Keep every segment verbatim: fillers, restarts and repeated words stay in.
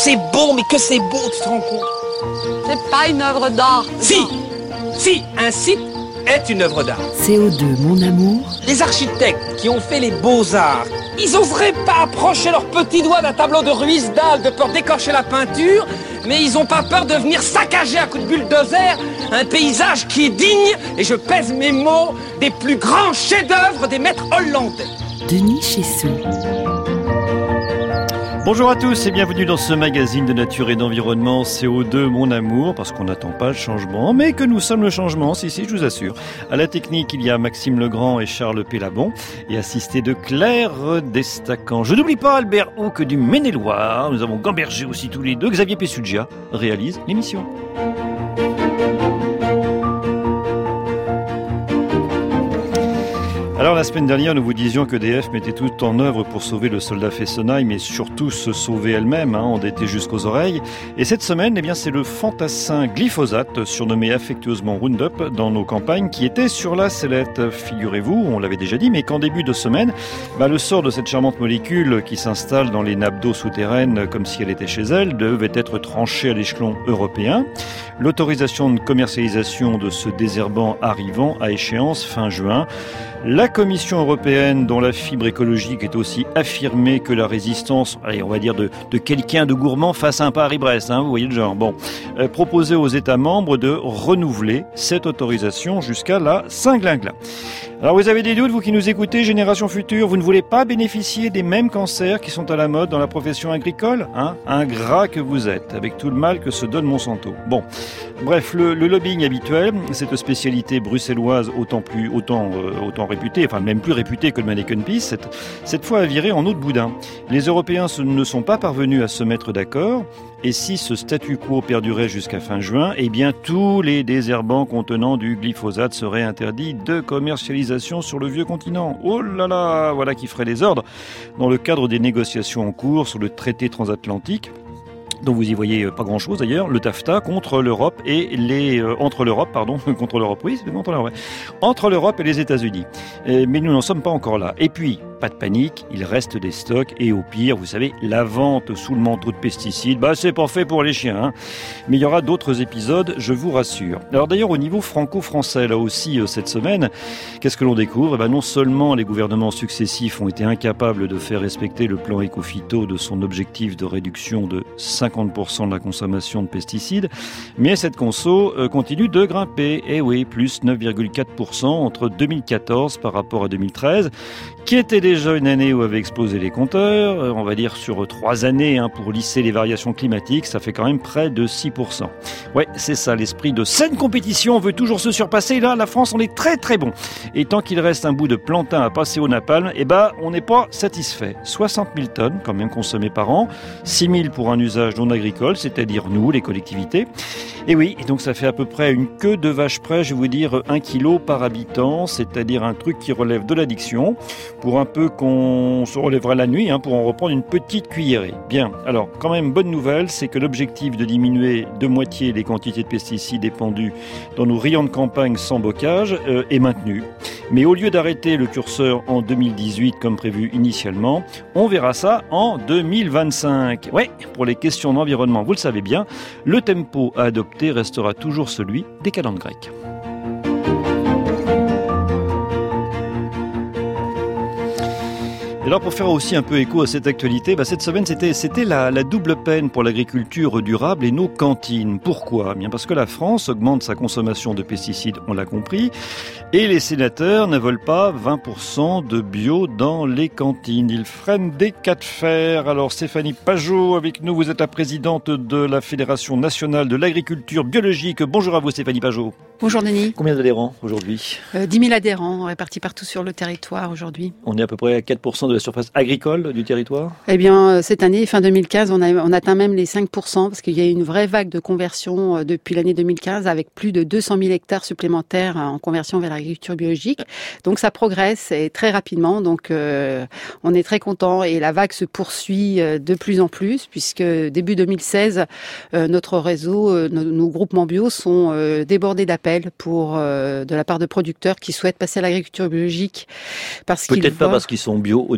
c'est beau, mais que c'est beau, tu te rends compte? C'est pas une œuvre d'art. Si, si, un site est une œuvre d'art. C O deux, mon amour. Les architectes qui ont fait les beaux-arts, ils oseraient pas approcher leurs petits doigts d'un tableau de Ruisdael de peur d'écorcher la peinture, mais ils ont pas peur de venir saccager à coups de bulldozer un paysage qui est digne, et je pèse mes mots, des plus grands chefs-d'œuvre des maîtres hollandais. Denis Chessou. Bonjour à tous et bienvenue dans ce magazine de nature et d'environnement C O deux, mon amour, parce qu'on n'attend pas le changement, mais que nous sommes le changement, si, si, je vous assure. À la technique, il y a Maxime Legrand et Charles Pélabon, et assisté de Claire Destacan. Je n'oublie pas Albert Houck du Maine-et-Loire, nous avons gambergé aussi tous les deux. Xavier Pessugia réalise l'émission. Alors la semaine dernière, nous vous disions que D F mettait tout en œuvre pour sauver le soldat Fessenheim et surtout se sauver elle-même, hein, endettée jusqu'aux oreilles. Et cette semaine, eh bien, c'est le fantassin glyphosate, surnommé affectueusement Roundup, dans nos campagnes, qui était sur la sellette. Figurez-vous, on l'avait déjà dit, mais qu'en début de semaine, bah, le sort de cette charmante molécule qui s'installe dans les nappes d'eau souterraines comme si elle était chez elle devait être tranché à l'échelon européen. L'autorisation de commercialisation de ce désherbant arrivant à échéance fin juin. La Commission européenne, dont la fibre écologique est aussi affirmée que la résistance, allez, on va dire de, de quelqu'un de gourmand face à un Paris-Brest, hein, vous voyez le genre. Bon, euh, proposait aux États membres de renouveler cette autorisation jusqu'à la Saint-Glingla. Alors vous avez des doutes, vous qui nous écoutez, Génération Future, vous ne voulez pas bénéficier des mêmes cancers qui sont à la mode dans la profession agricole, hein? Ingrat que vous êtes, avec tout le mal que se donne Monsanto. Bon, bref, le, le lobbying habituel, cette spécialité bruxelloise autant plus, autant, euh, autant réputée, enfin même plus réputée que le Mannequin Peace, cette, cette fois a viré en eau de boudin. Les Européens ne sont pas parvenus à se mettre d'accord. Et si ce statu quo perdurait jusqu'à fin juin, eh bien tous les désherbants contenant du glyphosate seraient interdits de commercialisation sur le vieux continent. Oh là là, voilà qui ferait les ordres dans le cadre des négociations en cours sur le traité transatlantique. dont vous y voyez pas grand-chose d'ailleurs, le TAFTA contre l'Europe et les euh, entre l'Europe pardon contre l'Europe oui c'est contre l'Europe entre l'Europe et les États-Unis. Euh, mais nous n'en sommes pas encore là. Et puis pas de panique, il reste des stocks et au pire, vous savez, la vente sous le manteau de pesticides, bah c'est pas fait pour les chiens. Hein. Mais il y aura d'autres épisodes, je vous rassure. Alors d'ailleurs au niveau franco-français là aussi euh, cette semaine, qu'est-ce que l'on découvre ? Eh ben, non seulement les gouvernements successifs ont été incapables de faire respecter le plan Éco-Phyto de son objectif de réduction de cinquante pour cent de la consommation de pesticides, mais cette conso euh, continue de grimper. Et oui, plus neuf virgule quatre pour cent entre deux mille quatorze par rapport à deux mille treize, qui était déjà une année où avaient explosé les compteurs. Euh, on va dire sur trois années, hein, pour lisser les variations climatiques, ça fait quand même près de six pour cent. Ouais, c'est ça, l'esprit de saine compétition, on veut toujours se surpasser. Là, la France, on est très très bon. Et tant qu'il reste un bout de plantain à passer au napalm, eh ben, on n'est pas satisfait. soixante mille tonnes quand même consommées par an, six mille pour un usage non agricole, c'est-à-dire nous, les collectivités. Et oui, donc ça fait à peu près une queue de vache près, je vais vous dire un kilo par habitant, c'est-à-dire un truc qui relève de l'addiction, pour un peu qu'on se relèvera la nuit, hein, pour en reprendre une petite cuillerée. Bien, alors quand même bonne nouvelle, c'est que l'objectif de diminuer de moitié les quantités de pesticides épandus dans nos rayons de campagne sans bocage euh, est maintenu. Mais au lieu d'arrêter le curseur en deux mille dix-huit comme prévu initialement, on verra ça en deux mille vingt-cinq. Ouais, pour les questions d'environnement, vous le savez bien, le tempo à adopter restera toujours celui des calendes grecques. Et alors pour faire aussi un peu écho à cette actualité, bah cette semaine c'était, c'était la, la double peine pour l'agriculture durable et nos cantines. Pourquoi ? Bien parce que la France augmente sa consommation de pesticides, on l'a compris, et les sénateurs ne veulent pas vingt pour cent de bio dans les cantines. Ils freinent des cas de fer. Alors Stéphanie Pajot avec nous, vous êtes la présidente de la Fédération nationale de l'agriculture biologique. Bonjour à vous Stéphanie Pajot. Bonjour Denis. Combien d'adhérents aujourd'hui ? euh, dix mille adhérents répartis partout sur le territoire aujourd'hui. On est à peu près à quatre pour cent de la surface agricole du territoire ? Eh bien, cette année, fin deux mille quinze, on a on atteint même les cinq pour cent parce qu'il y a eu une vraie vague de conversion depuis l'année deux mille quinze avec plus de deux cent mille hectares supplémentaires en conversion vers l'agriculture biologique. Donc ça progresse et très rapidement. Donc euh, on est très content et la vague se poursuit de plus en plus puisque début deux mille seize, euh, notre réseau, euh, nos, nos groupements bio sont euh, débordés d'appels pour euh, de la part de producteurs qui souhaitent passer à l'agriculture biologique parce qu'ils peut-être voient... pas parce qu'ils sont bio au début.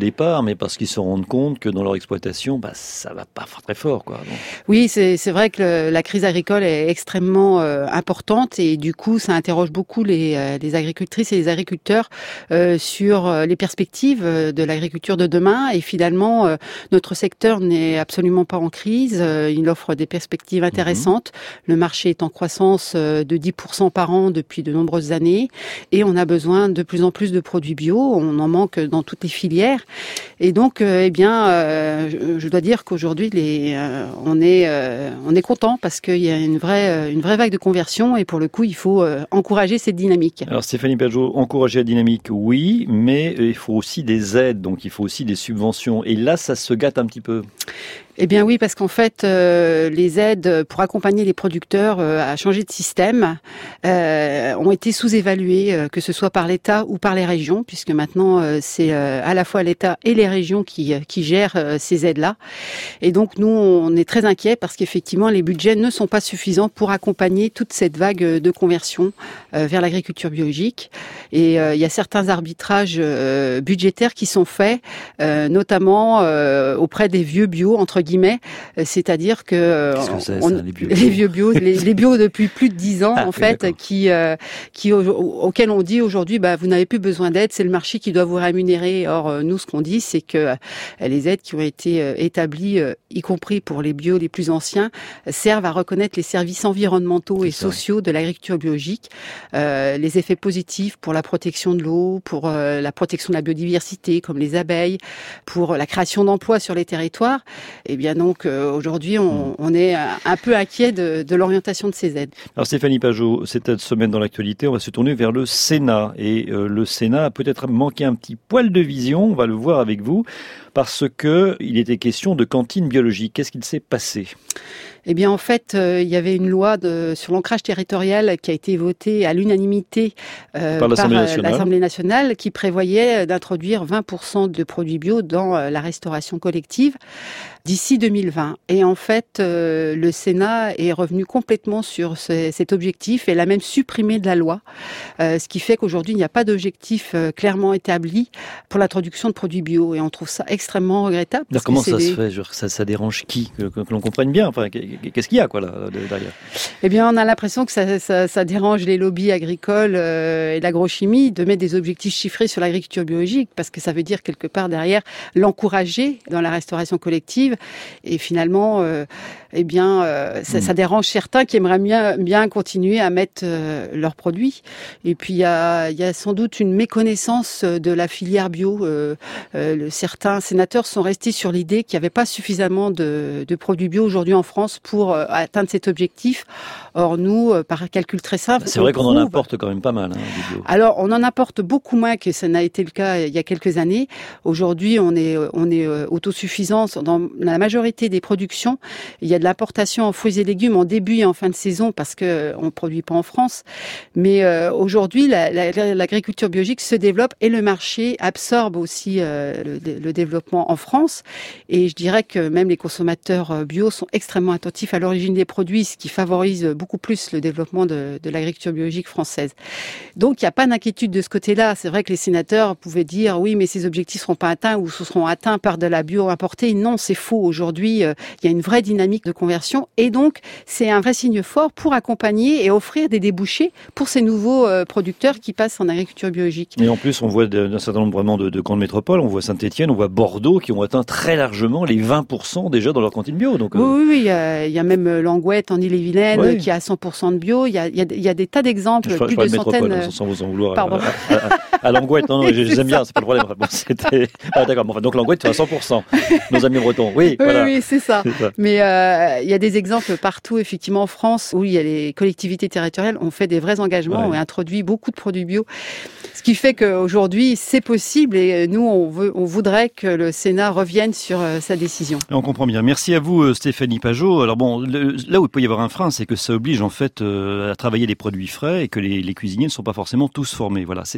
départ, mais parce qu'ils se rendent compte que dans leur exploitation, bah, ça va pas très fort, quoi. Donc... Oui, c'est, c'est vrai que le, la crise agricole est extrêmement euh, importante et du coup, ça interroge beaucoup les, euh, les agricultrices et les agriculteurs euh, sur les perspectives de l'agriculture de demain. Et finalement, euh, notre secteur n'est absolument pas en crise. Euh, il offre des perspectives intéressantes. Mmh. Le marché est en croissance euh, de dix pour cent par an depuis de nombreuses années et on a besoin de plus en plus de produits bio. On en manque dans toutes les filières. Et donc, euh, eh bien, euh, je, je dois dire qu'aujourd'hui, les, euh, on est, euh, on est content parce qu'il y a une vraie, une vraie vague de conversion et pour le coup, il faut euh, encourager cette dynamique. Alors, Stéphanie Pajot, encourager la dynamique, oui, mais il faut aussi des aides, donc il faut aussi des subventions. Et là, ça se gâte un petit peu. Eh bien oui, parce qu'en fait, euh, les aides pour accompagner les producteurs euh, à changer de système euh, ont été sous-évaluées, euh, que ce soit par l'État ou par les régions, puisque maintenant euh, c'est euh, à la fois l'État et les régions qui, qui gèrent euh, ces aides-là. Et donc nous, on est très inquiets parce qu'effectivement, les budgets ne sont pas suffisants pour accompagner toute cette vague de conversion euh, vers l'agriculture biologique. Et euh, il y a certains arbitrages euh, budgétaires qui sont faits, euh, notamment euh, auprès des vieux bio, entre guillemets, c'est-à-dire que, Qu'est-ce que c'est, on, ça, les bio les vieux bio, les, les bio depuis plus de dix ans, ah, en oui, fait, d'accord. qui, euh, qui au, auxquels on dit aujourd'hui, bah, vous n'avez plus besoin d'aide, c'est le marché qui doit vous rémunérer. Or, euh, nous, ce qu'on dit, c'est que euh, les aides qui ont été euh, établies, euh, y compris pour les bio les plus anciens, euh, servent à reconnaître les services environnementaux c'est et ça. sociaux de l'agriculture biologique, euh, les effets positifs pour la protection de l'eau, pour euh, la protection de la biodiversité, comme les abeilles, pour la création d'emplois sur les territoires. Et bien donc euh, aujourd'hui, on, on est un peu inquiet de, de l'orientation de ces aides. Alors Stéphanie Pajot, cette semaine dans l'actualité, on va se tourner vers le Sénat. Et euh, le Sénat a peut-être manqué un petit poil de vision, on va le voir avec vous, parce que il était question de cantine biologique. Qu'est-ce qu'il s'est passé ? Eh bien, en fait, euh, il y avait une loi de, sur l'ancrage territorial qui a été votée à l'unanimité euh, par l'Assemblée par, nationale. l'Assemblée nationale qui prévoyait d'introduire vingt pour cent de produits bio dans euh, la restauration collective d'ici deux mille vingt. Et en fait, euh, le Sénat est revenu complètement sur ce, cet objectif et l'a même supprimé de la loi, euh, ce qui fait qu'aujourd'hui, il n'y a pas d'objectif euh, clairement établi pour l'introduction de produits bio. Et on trouve ça extrêmement regrettable. Alors comment ça des... se fait ? Genre, ça, ça dérange qui ? que, que, que l'on comprenne bien. Enfin, qu'est-ce qu'il y a quoi là derrière ? Eh bien, on a l'impression que ça, ça, ça dérange les lobbies agricoles euh, et l'agrochimie de mettre des objectifs chiffrés sur l'agriculture biologique, parce que ça veut dire quelque part derrière l'encourager dans la restauration collective. Et finalement, euh, eh bien, euh, ça, ça dérange certains qui aimeraient bien, bien continuer à mettre euh, leurs produits. Et puis il y a, il y a sans doute une méconnaissance de la filière bio. Euh, euh, certains sénateurs sont restés sur l'idée qu'il n'y avait pas suffisamment de, de produits bio aujourd'hui en France pour euh, atteindre cet objectif. Or nous, euh, par un calcul très simple, c'est vrai qu'on prouve... en importe quand même pas mal. Hein, du bio. Alors on en importe beaucoup moins que ça n'a été le cas il y a quelques années. Aujourd'hui, on est on est autosuffisant dans la majorité des productions. Il y a de l'importation en fruits et légumes en début et en fin de saison parce que on produit pas en France. Mais euh, aujourd'hui, la, la, l'agriculture biologique se développe et le marché absorbe aussi euh, le, le développement en France. Et je dirais que même les consommateurs bio sont extrêmement attentifs à l'origine des produits, ce qui favorise beaucoup plus le développement de, de l'agriculture biologique française. Donc, il n'y a pas d'inquiétude de ce côté-là. C'est vrai que les sénateurs pouvaient dire oui, mais ces objectifs ne seront pas atteints ou seront atteints par de la bio importée. Non, c'est faux. Aujourd'hui, euh, il y a une vraie dynamique de conversion et donc c'est un vrai signe fort pour accompagner et offrir des débouchés pour ces nouveaux euh, producteurs qui passent en agriculture biologique. Et en plus, on voit d'un certain nombre vraiment de, de grandes métropoles. On voit Saint-Étienne, on voit Bordeaux qui ont atteint très largement les vingt pour cent déjà dans leur cantine bio. Donc, euh... oui, oui, oui, il y a, il y a même Langouette en Île-et-Vilaine oui. qui a cent pour cent de bio. Il y a, il y a, il y a des tas d'exemples, je plus de, de centaines. Métropole, sans vous en vouloir. Pardon. À, à, à, à Langouette, non, non, j'aime bien, c'est pas le problème. Bon, c'était... Ah, d'accord, bon, enfin, donc Langouette, c'est à cent pour cent. Nos amis bretons, oui, oui, voilà. oui, c'est ça. c'est ça. Mais euh, il y a des exemples partout, effectivement, en France, où il y a les collectivités territoriales ont fait des vrais engagements, ouais. ont introduit beaucoup de produits bio. Ce qui fait qu'aujourd'hui, c'est possible et nous, on, veut, on voudrait que le Sénat revienne sur euh, sa décision. On comprend bien. Merci à vous, Stéphanie Pajot. Alors bon, le, là où il peut y avoir un frein, c'est que ça oblige en fait euh, à travailler des produits frais et que les, les cuisiniers ne sont pas forcément tous formés. Voilà, c'est, c'est là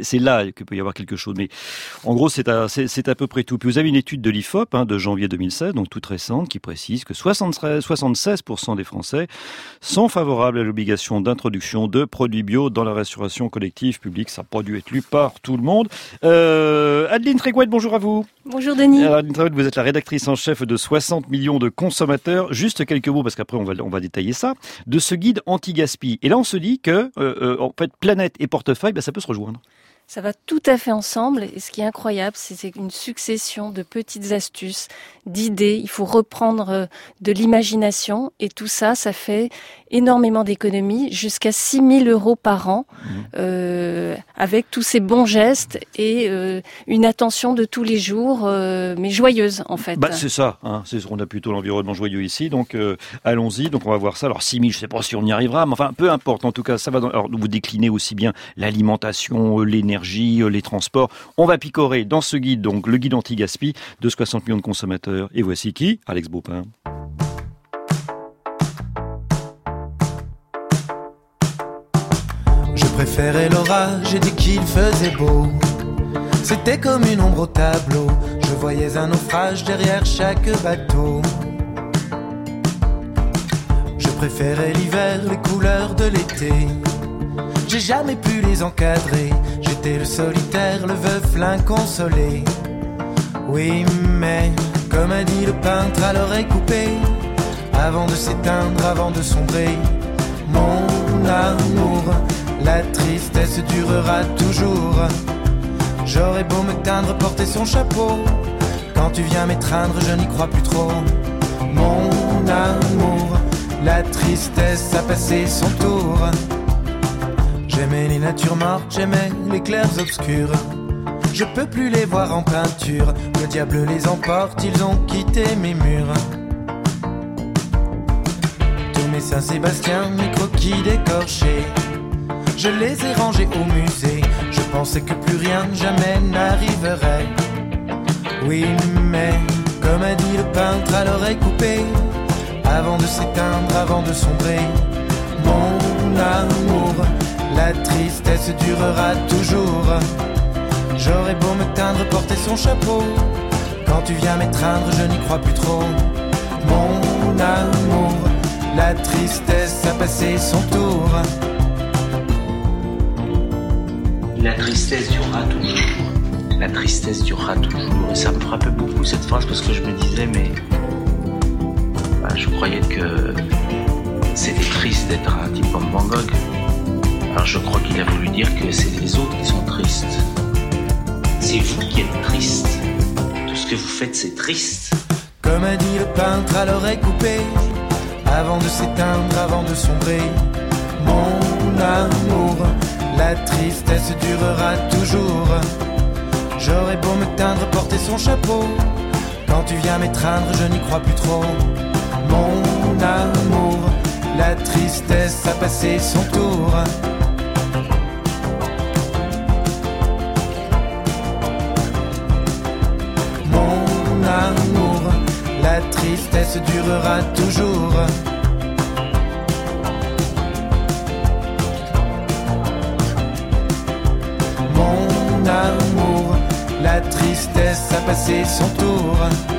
qu'il peut y avoir quelque chose. Mais en gros, c'est à, c'est, c'est à peu près tout. Puis vous avez une étude de l'I F O P hein, de janvier deux mille seize, donc toute récente, qui précise que soixante-treize, soixante-seize pour cent des Français sont favorables à l'obligation d'introduction de produits bio dans la restauration collective publique. Ça n'a pas dû être lu par tout le monde. Euh, Adeline Tréguette, bonjour à vous. Bonjour Denis. Alors, Adeline Tréguette, vous êtes la rédactrice en chef de soixante millions de consommateurs. Juste quelques mots, parce qu'après on va, on va détailler ça, de ce guide anti-gaspi. Et là, on se dit que, euh, euh, en fait, planète et portefeuille, ben, ça peut se rejoindre. Ça va tout à fait ensemble et ce qui est incroyable, c'est c'est une succession de petites astuces, d'idées. Il faut reprendre de l'imagination et tout ça, ça fait énormément d'économies, jusqu'à six mille euros par an, mmh. euh, avec tous ces bons gestes et euh, une attention de tous les jours, euh, mais joyeuse en fait. Bah, c'est ça, hein, c'est, on a plutôt l'environnement joyeux ici, donc euh, allons-y, donc on va voir ça. Alors six mille, je ne sais pas si on y arrivera, mais enfin peu importe, en tout cas ça va dans... Alors vous déclinez aussi bien l'alimentation, l'énergie, les transports. On va picorer dans ce guide, donc le guide anti-gaspi de soixante millions de consommateurs. Et voici qui ? Alex Baupin. Je préférais l'orage et dès qu'il faisait beau, c'était comme une ombre au tableau. Je voyais un naufrage derrière chaque bateau. Je préférais l'hiver, les couleurs de l'été. J'ai jamais pu les encadrer. J'étais le solitaire, le veuf, l'inconsolé. Oui, mais comme a dit le peintre à l'oreille coupée, avant de s'éteindre, avant de sombrer, mon amour, la tristesse durera toujours. J'aurais beau me teindre, porter son chapeau, quand tu viens m'étreindre, je n'y crois plus trop. Mon amour, la tristesse a passé son tour. J'aimais les natures mortes, j'aimais les clairs obscurs. Je peux plus les voir en peinture. Le diable les emporte, ils ont quitté mes murs. Tous mes Saint-Sébastien, mes croquis décorchés, je les ai rangés au musée. Je pensais que plus rien, jamais n'arriverait. Oui, mais comme a dit le peintre à l'oreille coupée, avant de s'éteindre, avant de sombrer, mon amour, la tristesse durera toujours. J'aurais beau me teindre, porter son chapeau, quand tu viens m'étreindre, je n'y crois plus trop. Mon amour, la tristesse a passé son tour. La tristesse durera toujours. La tristesse durera toujours. Et ça me frappait beaucoup cette phrase parce que je me disais, mais bah, je croyais que c'était triste d'être un type comme Van Gogh. Alors je crois qu'il a voulu dire que c'est les autres qui sont tristes. C'est vous qui êtes triste. Tout ce que vous faites, c'est triste. Comme a dit le peintre à l'oreille coupée, avant de s'éteindre, avant de sombrer, mon amour, la tristesse durera toujours. J'aurais beau me teindre, porter son chapeau, quand tu viens m'étreindre, je n'y crois plus trop. Mon amour, la tristesse a passé son tour. Mon amour, la tristesse durera toujours. Mon amour, la tristesse a passé son tour.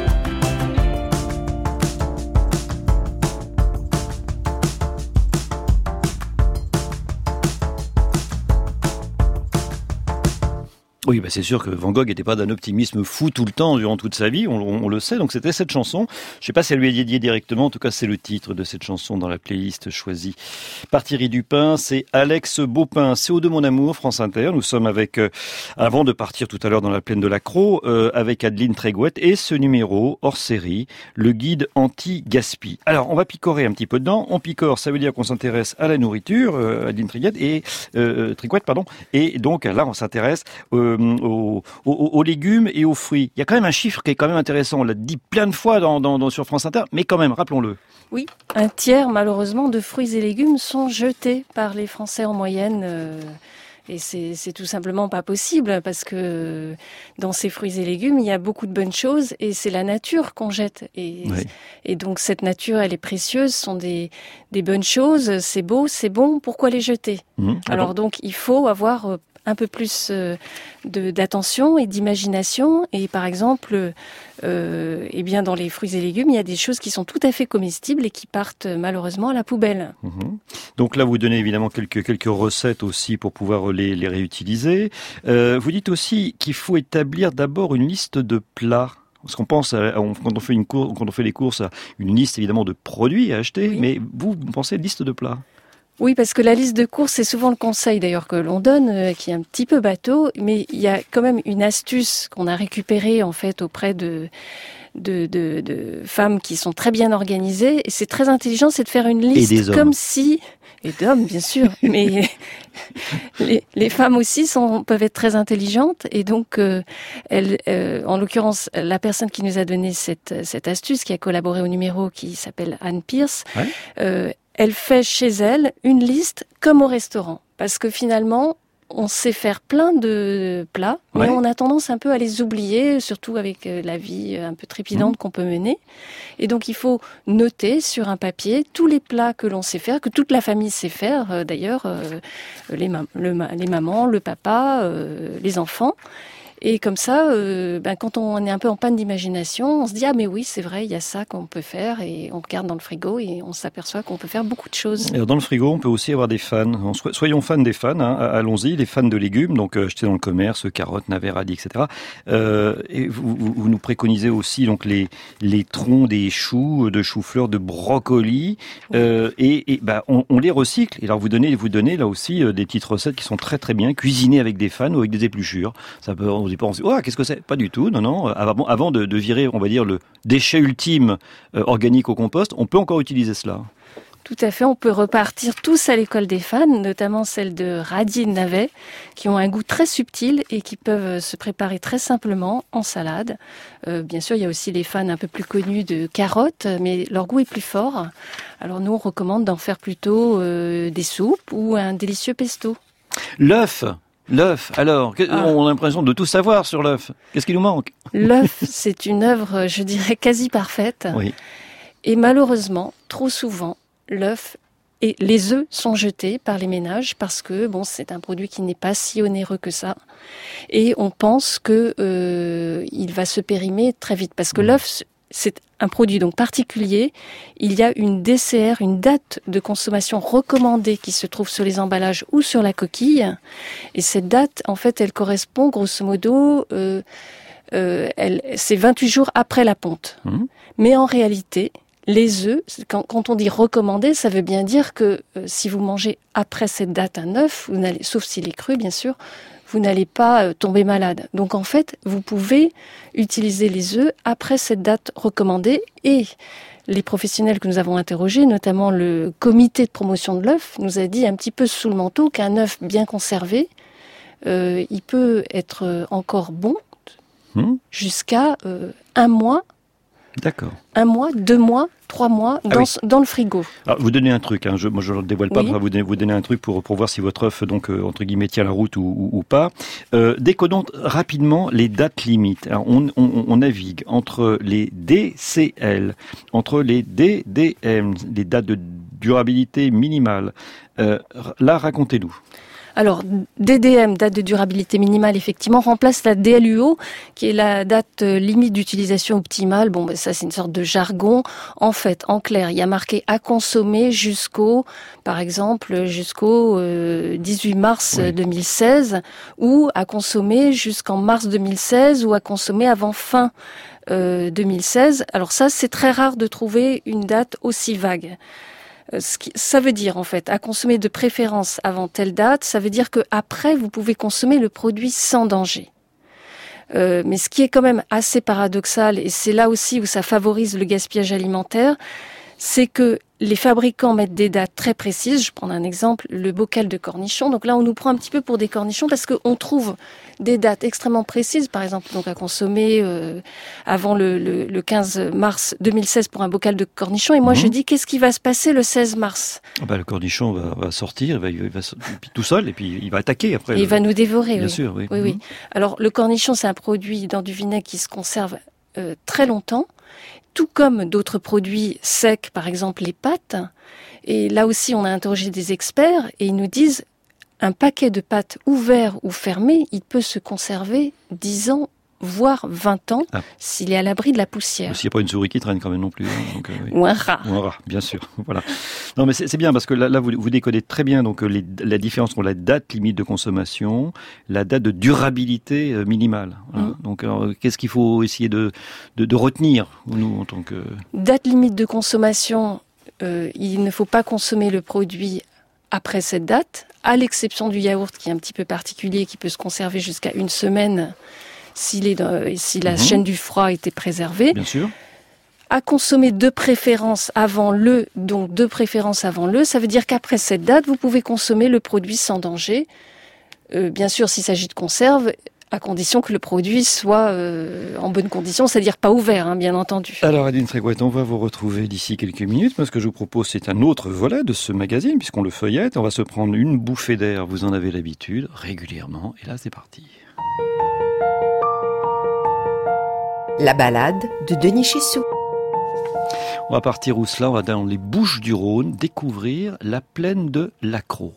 Oui, bah c'est sûr que Van Gogh n'était pas d'un optimisme fou tout le temps, durant toute sa vie, on, on, on le sait, donc c'était cette chanson. Je ne sais pas si elle lui est dédiée directement, en tout cas c'est le titre de cette chanson dans la playlist choisie par Thierry Dupin, c'est Alex Baupin, C O deux Mon Amour, France Inter. Nous sommes avec, euh, avant de partir tout à l'heure dans la plaine de l'Accro, euh, avec Adeline Tréguette et ce numéro hors série, le guide anti-gaspi. Alors, on va picorer un petit peu dedans. On picore, ça veut dire qu'on s'intéresse à la nourriture, euh, Adeline Tréguette, et, euh, Tréguette, pardon, et donc là on s'intéresse euh, Aux, aux, aux légumes et aux fruits. Il y a quand même un chiffre qui est quand même intéressant. On l'a dit plein de fois dans, dans, dans, sur France Inter, mais quand même, rappelons-le. Oui, un tiers, malheureusement, de fruits et légumes sont jetés par les Français en moyenne. Euh, et c'est, c'est tout simplement pas possible parce que dans ces fruits et légumes, il y a beaucoup de bonnes choses et c'est la nature qu'on jette. Et, oui. et donc cette nature, elle est précieuse, ce sont des, des bonnes choses, c'est beau, c'est bon, pourquoi les jeter ? Mmh. Alors donc il faut avoir un peu plus euh, de, d'attention et d'imagination. Et par exemple, euh, eh bien dans les fruits et légumes, il y a des choses qui sont tout à fait comestibles et qui partent malheureusement à la poubelle. Mmh. Donc là, vous donnez évidemment quelques quelques recettes aussi pour pouvoir les, les réutiliser. Euh, vous dites aussi qu'il faut établir d'abord une liste de plats. Parce qu'on pense, à, quand on fait une course, quand on fait les courses, à une liste évidemment de produits à acheter, oui. Mais vous, vous pensez à une liste de plats? Oui, parce que la liste de courses, c'est souvent le conseil d'ailleurs que l'on donne, euh, qui est un petit peu bateau, mais il y a quand même une astuce qu'on a récupérée en fait auprès de de, de, de femmes qui sont très bien organisées. Et c'est très intelligent, c'est de faire une liste comme si... Et d'hommes, bien sûr, mais les, les femmes aussi sont, peuvent être très intelligentes. Et donc, euh, elle, euh, en l'occurrence, la personne qui nous a donné cette, cette astuce, qui a collaboré au numéro, qui s'appelle Anne Pierce, ouais. euh, elle fait chez elle une liste comme au restaurant. Parce que finalement, on sait faire plein de plats, mais ouais. on a tendance un peu à les oublier, surtout avec la vie un peu trépidante mmh. qu'on peut mener. Et donc, il faut noter sur un papier tous les plats que l'on sait faire, que toute la famille sait faire, euh, d'ailleurs, euh, les, mam- le, les mamans, le papa, euh, les enfants. Et comme ça, euh, ben, quand on est un peu en panne d'imagination, on se dit « Ah mais oui, c'est vrai, il y a ça qu'on peut faire » et on regarde dans le frigo et on s'aperçoit qu'on peut faire beaucoup de choses. Alors dans le frigo, on peut aussi avoir des fans. Soyons fans des fans, hein. Allons-y, les fans de légumes, donc euh, achetés dans le commerce, carottes, navets, radis, et cetera. Euh, et vous, vous, vous nous préconisez aussi donc les, les troncs des choux, de choux-fleurs, de brocolis, euh, et, et bah, on, on les recycle. Et alors vous donnez, vous donnez là aussi euh, des petites recettes qui sont très très bien, cuisinées avec des fans ou avec des épluchures. Ça peut... On pense, oh, qu'est-ce que c'est? Pas du tout, non, non. Avant, avant de, de virer, on va dire, le déchet ultime euh, organique au compost, on peut encore utiliser cela. Tout à fait, on peut repartir tous à l'école des fans, notamment celles de radis et de navets, qui ont un goût très subtil et qui peuvent se préparer très simplement en salade. Euh, bien sûr, il y a aussi les fans un peu plus connus de carottes, mais leur goût est plus fort. Alors nous, on recommande d'en faire plutôt euh, des soupes ou un délicieux pesto. L'œuf L'œuf, alors, ah. on a l'impression de tout savoir sur l'œuf. Qu'est-ce qui nous manque? L'œuf, c'est une œuvre, je dirais, quasi parfaite. Oui. Et malheureusement, trop souvent, l'œuf et les œufs sont jetés par les ménages parce que bon, c'est un produit qui n'est pas si onéreux que ça. Et on pense que euh, il va se périmer très vite parce que mmh. l'œuf, c'est un produit donc particulier. Il y a une D C R, une date de consommation recommandée qui se trouve sur les emballages ou sur la coquille. Et cette date, en fait, elle correspond grosso modo, euh, euh, elle, c'est vingt-huit jours après la ponte. Mmh. Mais en réalité, les œufs, quand, quand on dit recommandé, ça veut bien dire que euh, si vous mangez après cette date un œuf, vous n'allez, sauf s'il est cru, bien sûr, vous n'allez pas euh, tomber malade. Donc en fait, vous pouvez utiliser les œufs après cette date recommandée et les professionnels que nous avons interrogés, notamment le comité de promotion de l'œuf, nous a dit un petit peu sous le manteau qu'un œuf bien conservé, euh, il peut être encore bon mmh. jusqu'à euh, un mois. D'accord. Un mois, deux mois, trois mois dans, ah oui. dans le frigo. Alors, vous donnez un truc, hein, je, moi je ne le dévoile pas, oui. vous donnez, vous donnez un truc pour, pour voir si votre œuf, donc, euh, entre guillemets, tient la route ou, ou, ou pas. Euh, décodons rapidement les dates limites. Alors, on, on, on navigue entre les D C L, entre les D D M, les dates de durabilité minimale. Euh, là, racontez-nous. Alors, D D M, date de durabilité minimale, effectivement, remplace la D L U O, qui est la date limite d'utilisation optimale. Bon, ben ça, c'est une sorte de jargon. En fait, en clair, il y a marqué à consommer jusqu'au, par exemple, jusqu'au euh, dix-huit mars oui. deux mille seize, ou à consommer jusqu'en mars deux mille seize, ou à consommer avant fin euh, deux mille seize. Alors ça, c'est très rare de trouver une date aussi vague. Ce qui, ça veut dire en fait à consommer de préférence avant telle date, ça veut dire que après vous pouvez consommer le produit sans danger. Euh, mais ce qui est quand même assez paradoxal, et c'est là aussi où ça favorise le gaspillage alimentaire, c'est que les fabricants mettent des dates très précises. Je prends un exemple, le bocal de cornichons. Donc là, on nous prend un petit peu pour des cornichons parce qu'on trouve des dates extrêmement précises, par exemple, donc à consommer euh, avant le, le, le quinze mars deux mille seize pour un bocal de cornichons. Et moi, mmh. je dis, qu'est-ce qui va se passer le seize mars? Ah bah, le cornichon va, va sortir, il va, il va tout seul, et puis il va attaquer après. Et le... il va nous dévorer. Bien oui. sûr, oui. Oui, mmh. oui. Alors, le cornichon, c'est un produit dans du vinaigre qui se conserve euh, très longtemps. Tout comme d'autres produits secs, par exemple les pâtes. Et là aussi, on a interrogé des experts et ils nous disent, un paquet de pâtes ouvert ou fermé, il peut se conserver dix ans, voire vingt ans, ah. s'il est à l'abri de la poussière. S'il n'y a pas une souris qui traîne quand même non plus. Hein, donc, euh, oui. Ou un rat. Ou un rat, bien sûr. Voilà. Non, mais c'est, c'est bien parce que là, là vous, vous décodez très bien donc les, la différence entre la date limite de consommation, la date de durabilité euh, minimale. Voilà. Mmh. Donc, alors, qu'est-ce qu'il faut essayer de, de, de retenir, nous, en tant que... Date limite de consommation, euh, il ne faut pas consommer le produit après cette date, à l'exception du yaourt qui est un petit peu particulier, qui peut se conserver jusqu'à une semaine s'il est dans, si la mmh. chaîne du froid était préservée. Bien sûr. À consommer de préférence avant le, donc de préférence avant le, ça veut dire qu'après cette date, vous pouvez consommer le produit sans danger. Euh, bien sûr, s'il s'agit de conserve, à condition que le produit soit euh, en bonne condition, c'est-à-dire pas ouvert, hein, bien entendu. Alors, Adeline Tréguet, on va vous retrouver d'ici quelques minutes. Moi, ce que je vous propose, c'est un autre volet de ce magazine, puisqu'on le feuillette. On va se prendre une bouffée d'air, vous en avez l'habitude, régulièrement. Et là, c'est parti. La balade de Denis Chessou. On va partir où cela ? On va dans les Bouches-du-Rhône découvrir la plaine de l'Accro.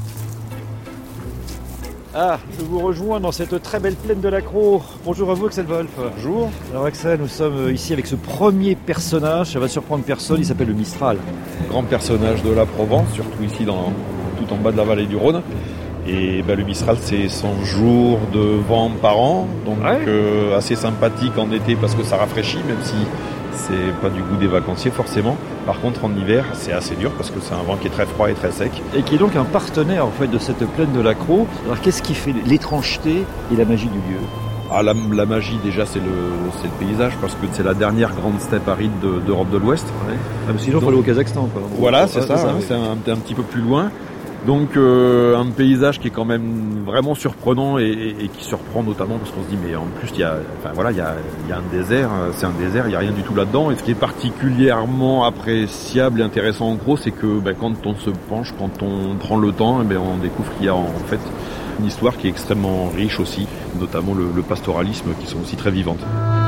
Ah, je vous rejoins dans cette très belle plaine de l'Accro. Bonjour à vous, Axel Wolf. Bonjour. Alors Axel, nous sommes ici avec ce premier personnage, ça va surprendre personne, il s'appelle le Mistral. Grand personnage de la Provence, surtout ici dans, tout en bas de la vallée du Rhône. Et ben, le Mistral, c'est cent jours de vent par an, donc ouais. euh, assez sympathique en été parce que ça rafraîchit, même si c'est pas du goût des vacanciers forcément. Par contre, en hiver, c'est assez dur parce que c'est un vent qui est très froid et très sec. Et qui est donc un partenaire en fait de cette plaine de l'Accro. Alors qu'est-ce qui fait l'étrangeté et la magie du lieu ? Ah, la, la magie déjà c'est le, c'est le paysage parce que c'est la dernière grande steppe aride de, d'Europe de l'Ouest. Ouais. Ah, mais sinon il faut aller au Kazakhstan, quoi. Voilà, c'est, c'est ça, ça hein, oui. c'est un, un petit peu plus loin. Donc euh, un paysage qui est quand même vraiment surprenant et, et, et qui surprend notamment parce qu'on se dit mais en plus il y a, enfin voilà il y a, il y a un désert, c'est un désert, il y a rien du tout là-dedans. Et ce qui est particulièrement appréciable et intéressant en gros, c'est que ben, quand on se penche, quand on prend le temps, ben, on découvre qu'il y a en fait une histoire qui est extrêmement riche aussi, notamment le, le pastoralisme qui sont aussi très vivantes.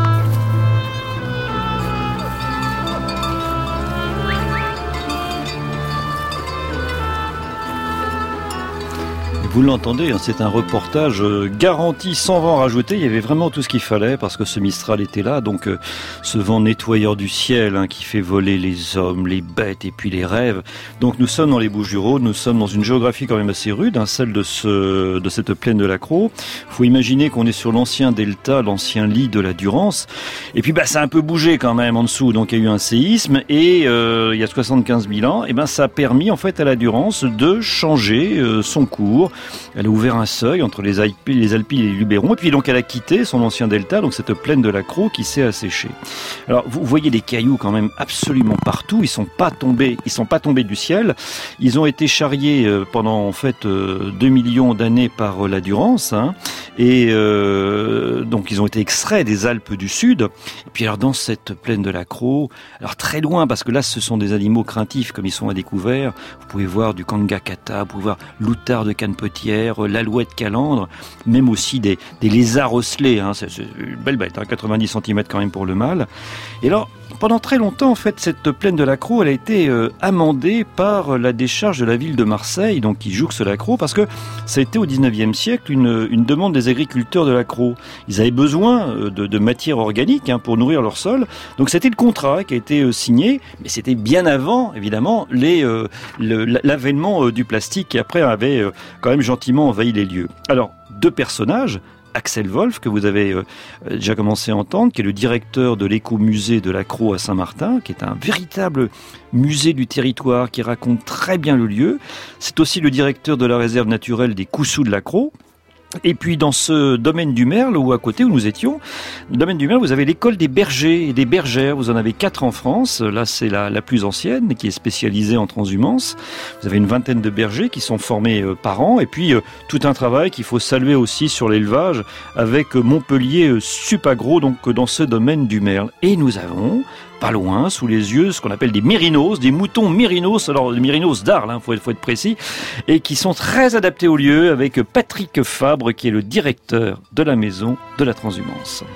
Vous l'entendez, c'est un reportage garanti sans vent rajouté. Il y avait vraiment tout ce qu'il fallait parce que ce Mistral était là. Donc ce vent nettoyeur du ciel hein, qui fait voler les hommes, les bêtes et puis les rêves. Donc nous sommes dans les Bouches-du-Rhône. Nous sommes dans une géographie quand même assez rude, hein, celle de, ce, de cette plaine de l'Accro. Il faut imaginer qu'on est sur l'ancien delta, l'ancien lit de la Durance. Et puis bah, ça a un peu bougé quand même en dessous. Donc il y a eu un séisme et euh, il y a soixante-quinze mille ans, et ben, ça a permis en fait à la Durance de changer euh, son cours. Elle a ouvert un seuil entre les Alpes, les Alpes et les Luberon, et puis donc elle a quitté son ancien delta, donc cette plaine de l'Accro qui s'est asséchée. Alors vous voyez les cailloux quand même absolument partout, ils sont pas tombés, ils sont pas tombés du ciel, ils ont été charriés pendant en fait deux millions d'années par la Durance, hein, et euh, donc ils ont été extraits des Alpes du Sud. Et puis alors dans cette plaine de l'Accro, alors très loin parce que là ce sont des animaux craintifs comme ils sont à découvert. Vous pouvez voir du kangakata, vous pouvez voir l'outard de canepetière, l'alouette calandre, même aussi des, des lézards osselets, hein, c'est, c'est une belle bête, hein, quatre-vingt-dix centimètres quand même pour le mâle. Et alors, pendant très longtemps, en fait, cette plaine de l'Accro, elle a été euh, amendée par la décharge de la ville de Marseille, donc qui jouxte l'Accro, parce que ça a été au dix-neuvième siècle une, une demande des agriculteurs de l'Accro. Ils avaient besoin de, de matière organique hein, pour nourrir leur sol, donc c'était le contrat qui a été euh, signé, mais c'était bien avant, évidemment, les, euh, le, l'avènement euh, du plastique qui après avait euh, quand même gentiment envahi les lieux. Alors, deux personnages, Axel Wolf, que vous avez euh, déjà commencé à entendre, qui est le directeur de l'écomusée de l'Accro à Saint-Martin, qui est un véritable musée du territoire, qui raconte très bien le lieu. C'est aussi le directeur de la réserve naturelle des Coussous de l'Accro. Et puis dans ce domaine du Merle, où à côté où nous étions, le domaine du Merle, vous avez l'école des bergers et des bergères. Vous en avez quatre en France. Là, c'est la, la plus ancienne, qui est spécialisée en transhumance. Vous avez une vingtaine de bergers qui sont formés euh, par an. Et puis, euh, tout un travail qu'il faut saluer aussi sur l'élevage avec Montpellier euh, Supagro, donc dans ce domaine du Merle. Et nous avons... pas loin, sous les yeux, ce qu'on appelle des mérinos, des moutons mérinos, alors des mérinos d'Arles, il hein, faut, faut être précis, et qui sont très adaptés au lieu, avec Patrick Fabre, qui est le directeur de la maison de la transhumance.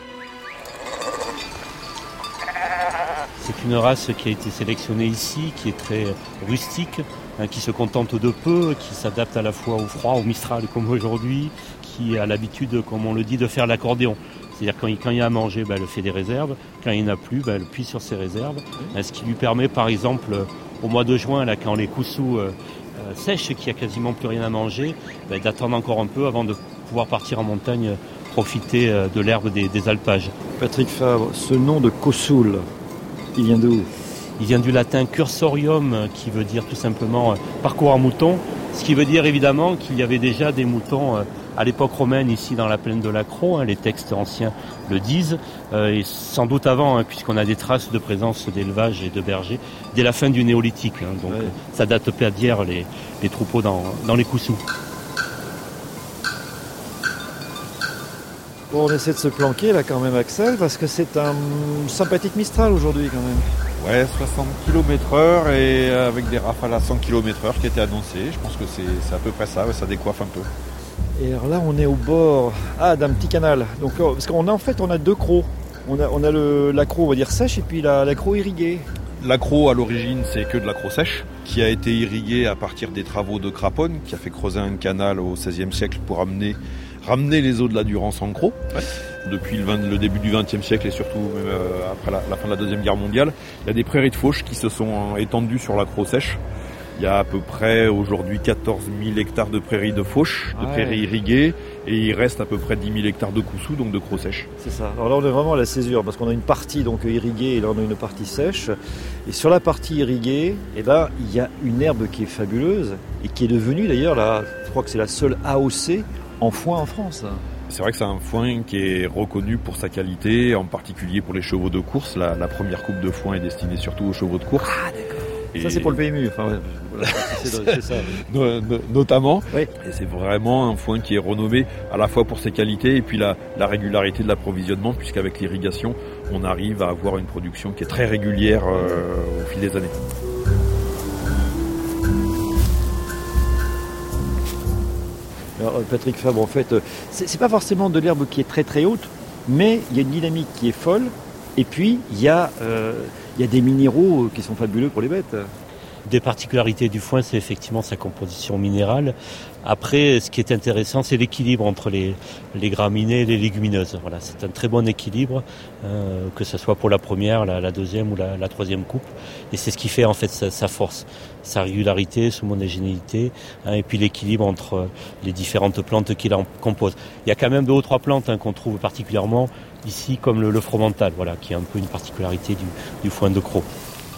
C'est une race qui a été sélectionnée ici, qui est très rustique, hein, qui se contente de peu, qui s'adapte à la fois au froid, au Mistral comme aujourd'hui, qui a l'habitude, comme on le dit, de faire l'accordéon. C'est-à-dire quand il, quand il y a à manger, ben, elle fait des réserves. Quand il n'y en a plus, ben, elle puise sur ses réserves. Hein, ce qui lui permet, par exemple, au mois de juin, là, quand les coussous euh, euh, sèchent, qu'il n'y a quasiment plus rien à manger, ben, d'attendre encore un peu avant de pouvoir partir en montagne, profiter euh, de l'herbe des, des alpages. Patrick Fabre, ce nom de Kossoul, il vient d'où ? Il vient du latin cursorium, qui veut dire tout simplement euh, parcours en mouton. Ce qui veut dire évidemment qu'il y avait déjà des moutons euh, à l'époque romaine ici dans la plaine de l'Acro, hein, les textes anciens le disent, euh, et sans doute avant, hein, puisqu'on a des traces de présence d'élevage et de bergers dès la fin du néolithique. Hein, donc ouais. euh, ça date pas d'hier les, les troupeaux dans, dans les coussous. Bon, on essaie de se planquer là quand même, Axel, parce que c'est un sympathique Mistral aujourd'hui quand même. Ouais, soixante kilomètres heure et avec des rafales à cent kilomètres heure qui étaient annoncées. Je pense que c'est, c'est à peu près ça, ouais, ça décoiffe un peu. Et alors là, on est au bord ah, d'un petit canal. Donc, parce qu'on a en fait, on a deux crocs. On a, on a le, l'accro, on va dire sèche, et puis la, l'accro irriguée. L'accro, à l'origine, c'est que de l'accro sèche, qui a été irrigué à partir des travaux de Craponne, qui a fait creuser un canal au seizième siècle pour amener, ramener les eaux de la Durance en Cros. Ouais. Depuis le, vingt, le début du vingtième siècle et surtout euh, après la, la fin de la Deuxième Guerre mondiale, il y a des prairies de fauche qui se sont étendues sur l'accro sèche. Il y a à peu près aujourd'hui quatorze mille hectares de prairies de fauche, de ah prairies ouais. irriguées, et il reste à peu près dix mille hectares de coussous, donc de crocs sèches. C'est ça. Alors là, on est vraiment à la césure, parce qu'on a une partie donc irriguée et là, on a une partie sèche. Et sur la partie irriguée, eh ben, il y a une herbe qui est fabuleuse et qui est devenue d'ailleurs, là, je crois que c'est la seule A O C en foin en France. C'est vrai que c'est un foin qui est reconnu pour sa qualité, en particulier pour les chevaux de course. La, la première coupe de foin est destinée surtout aux chevaux de course. Ah, d'accord. Et ça, c'est pour le P M U, enfin, ouais, voilà, c'est, c'est ça. no, no, notamment. Oui. Et c'est vraiment un foin qui est renommé à la fois pour ses qualités et puis la, la régularité de l'approvisionnement, puisqu'avec l'irrigation, on arrive à avoir une production qui est très régulière euh, au fil des années. Alors, Patrick Fabre, en fait, c'est, c'est pas forcément de l'herbe qui est très très haute, mais il y a une dynamique qui est folle. Et puis, il y a, euh, il y a des minéraux qui sont fabuleux pour les bêtes. Des particularités du foin, c'est effectivement sa composition minérale. Après, ce qui est intéressant, c'est l'équilibre entre les, les graminées et les légumineuses. Voilà, c'est un très bon équilibre, euh, que ce soit pour la première, la, la deuxième ou la, la troisième coupe. Et c'est ce qui fait en fait sa, sa force, sa régularité, son homogénéité, hein, et puis l'équilibre entre les différentes plantes qui la composent. Il y a quand même deux ou trois plantes hein, qu'on trouve particulièrement ici, comme le, le fromental, voilà, qui est un peu une particularité du, du foin de Cros.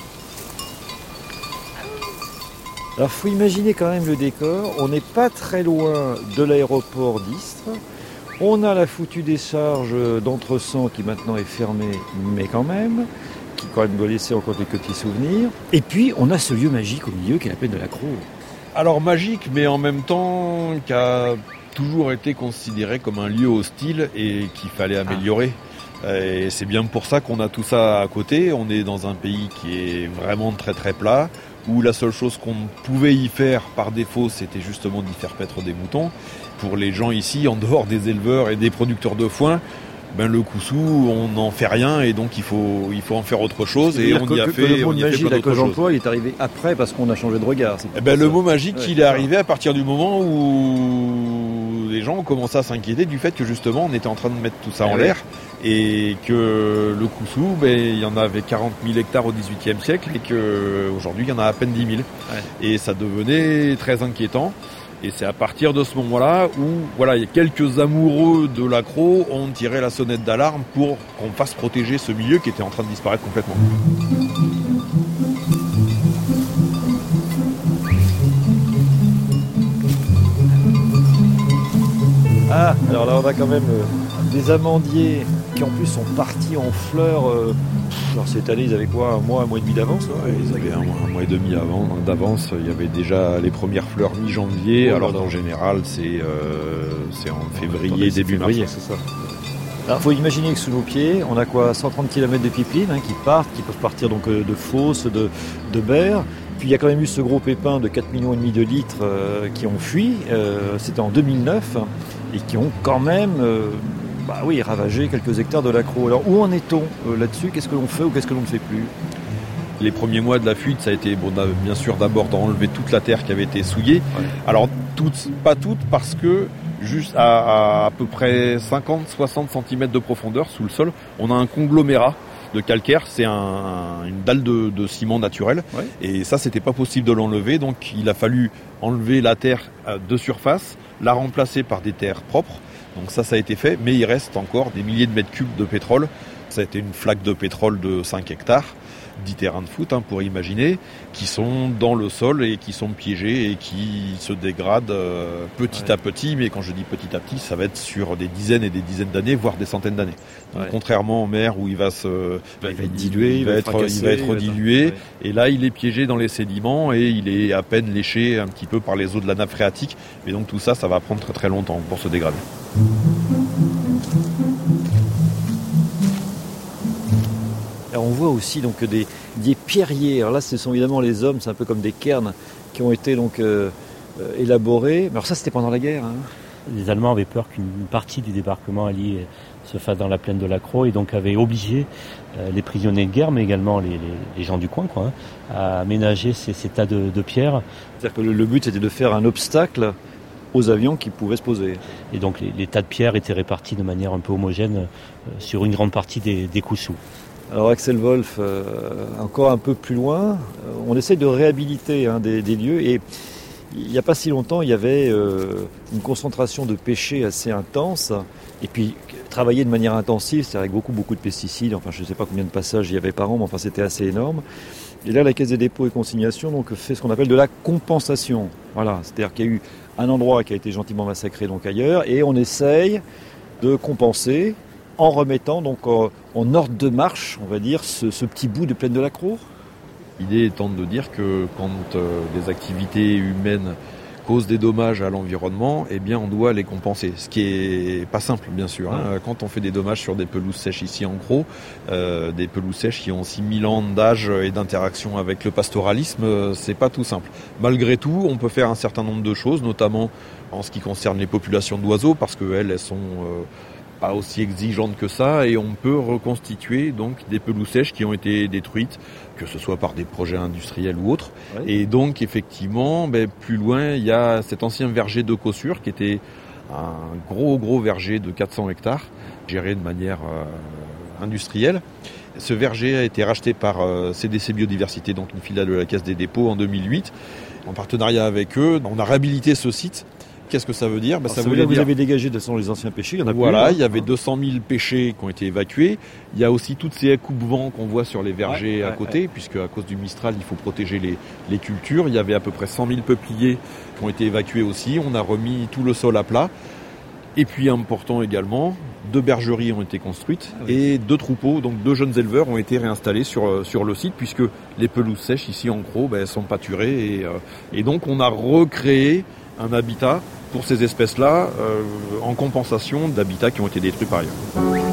Alors, il faut imaginer quand même le décor. On n'est pas très loin de l'aéroport d'Istres. On a la foutue décharge d'Entresan qui maintenant est fermée, mais quand même, qui quand même doit laisser encore quelques petits souvenirs. Et puis, on a ce lieu magique au milieu qui est la plaine de l'Acro. Alors, magique, mais en même temps, qui a toujours été considéré comme un lieu hostile et qu'il fallait améliorer. Ah. Et c'est bien pour ça qu'on a tout ça à côté. On est dans un pays qui est vraiment très très plat, où la seule chose qu'on pouvait y faire par défaut, c'était justement d'y faire paître des moutons. Pour les gens ici, en dehors des éleveurs et des producteurs de foin, ben le coussou, on n'en fait rien et donc il faut, il faut en faire autre chose. Et on y a fait, le mot on y a magique, fait plein là, que j'emploie, il est arrivé après parce qu'on a changé de regard. Eh ben, le mot magique, ouais, il est arrivé à partir du moment où les gens ont commencé à s'inquiéter du fait que justement on était en train de mettre tout ça en l'air. Et que le coussou, ben, il y en avait quarante mille hectares au dix-huitième siècle et qu'aujourd'hui il y en a à peine dix mille. Ouais. Et ça devenait très inquiétant. Et c'est à partir de ce moment-là où voilà, il y a quelques amoureux de l'accro ont tiré la sonnette d'alarme pour qu'on fasse protéger ce milieu qui était en train de disparaître complètement. Ah, alors là on a quand même euh, des amandiers qui en plus sont partis en fleurs. Euh, alors cette année ils avaient quoi, un mois, un mois et demi d'avance là, ouais, ils avaient un mois, un mois et demi avant, d'avance. Il y avait déjà les premières fleurs mi-janvier. Oh, alors en général c'est, euh, c'est en février, attendez, début février, mars. C'est ça. Alors il faut imaginer que sous nos pieds, on a quoi, cent trente kilomètres de pipelines hein, qui partent, qui peuvent partir donc de Fos, de, de Berre. Puis il y a quand même eu ce gros pépin de quatre virgule cinq millions de litres euh, qui ont fui, euh, c'était en deux mille neuf, et qui ont quand même euh, bah oui, ravagé quelques hectares de l'accro. Alors où en est-on euh, là-dessus ? Qu'est-ce que l'on fait ou qu'est-ce que l'on ne fait plus ? Les premiers mois de la fuite, ça a été bon, bien sûr d'abord d'enlever toute la terre qui avait été souillée. Ouais. Alors toute, pas toute, parce que juste à, à à peu près cinquante à soixante centimètres de profondeur sous le sol, on a un conglomérat de calcaire, c'est un, une dalle de, de ciment naturel. Ouais. Et ça, c'était pas possible de l'enlever, donc il a fallu enlever la terre de surface, la remplacer par des terres propres. Donc ça, ça a été fait, mais il reste encore des milliers de mètres cubes de pétrole. Ça a été une flaque de pétrole de cinq hectares, dix terrains de foot, hein, pour imaginer, qui sont dans le sol et qui sont piégés et qui se dégradent euh, petit ouais. à petit. Mais quand je dis petit à petit, ça va être sur des dizaines et des dizaines d'années, voire des centaines d'années. Donc, ouais. contrairement en mer où il va se, il va être dilué, il va être, il va être dilué. Ouais. Et là, il est piégé dans les sédiments et il est à peine léché un petit peu par les eaux de la nappe phréatique. Et donc tout ça, ça va prendre très très longtemps pour se dégrader. Alors on voit aussi donc des, des pierriers. Alors là, ce sont évidemment les hommes, c'est un peu comme des cairns qui ont été donc euh, euh, élaborés. Mais alors ça, c'était pendant la guerre. Hein. Les Allemands avaient peur qu'une partie du débarquement allié se fasse dans la plaine de la Crau et donc avaient obligé euh, les prisonniers de guerre, mais également les, les, les gens du coin, quoi, hein, à aménager ces, ces tas de, de pierres. C'est-à-dire que le, le but, c'était de faire un obstacle aux avions qui pouvaient se poser. Et donc les, les tas de pierres étaient répartis de manière un peu homogène euh, sur une grande partie des, des coussous. Alors Axel Wolf, euh, encore un peu plus loin, euh, on essaie de réhabiliter hein, des, des lieux et il n'y a pas si longtemps, il y avait euh, une concentration de pêchers assez intense et puis travailler de manière intensive, c'est-à-dire avec beaucoup beaucoup de pesticides, enfin je ne sais pas combien de passages il y avait par an, mais enfin c'était assez énorme. Et là, la Caisse des dépôts et consignations donc, fait ce qu'on appelle de la compensation. Voilà, c'est-à-dire qu'il y a eu un endroit qui a été gentiment massacré donc ailleurs et on essaye de compenser en remettant donc en, en ordre de marche, on va dire, ce, ce petit bout de plaine de la Crau. L'idée étant de dire que quand euh, des activités humaines causent des dommages à l'environnement, eh bien on doit les compenser. Ce qui est pas simple, bien sûr. Hein. Quand on fait des dommages sur des pelouses sèches ici en Crau, euh, des pelouses sèches qui ont six mille ans d'âge et d'interaction avec le pastoralisme, euh, c'est pas tout simple. Malgré tout, on peut faire un certain nombre de choses, notamment en ce qui concerne les populations d'oiseaux, parce qu'elles, elles sont euh, pas aussi exigeantes que ça, et on peut reconstituer donc des pelouses sèches qui ont été détruites, que ce soit par des projets industriels ou autres. Ouais. Et donc effectivement, ben, plus loin, il y a cet ancien verger de Cossure qui était un gros gros verger de quatre cents hectares, géré de manière euh, industrielle. Ce verger a été racheté par euh, C D C Biodiversité, donc une filiale de la Caisse des dépôts en deux mille huit. En partenariat avec eux, on a réhabilité ce site. Qu'est-ce que ça veut dire? Ben, ça, ça veut dire que vous avez dégagé de toute les anciens pêchers, il y en a Voilà, plus, il y avait deux cent mille pêchers qui ont été évacués. Il y a aussi toutes ces coupe-vents qu'on voit sur les vergers ouais, à ouais, côté, ouais. puisque à cause du Mistral, il faut protéger les, les cultures. Il y avait à peu près cent mille peupliers qui ont été évacués aussi. On a remis tout le sol à plat. Et puis important également, deux bergeries ont été construites oui. et deux troupeaux, donc deux jeunes éleveurs ont été réinstallés sur, sur le site, puisque les pelouses sèches ici en Crau ben, sont pâturées. Et, euh, et donc on a recréé un habitat pour ces espèces-là, euh, en compensation d'habitats qui ont été détruits par ailleurs.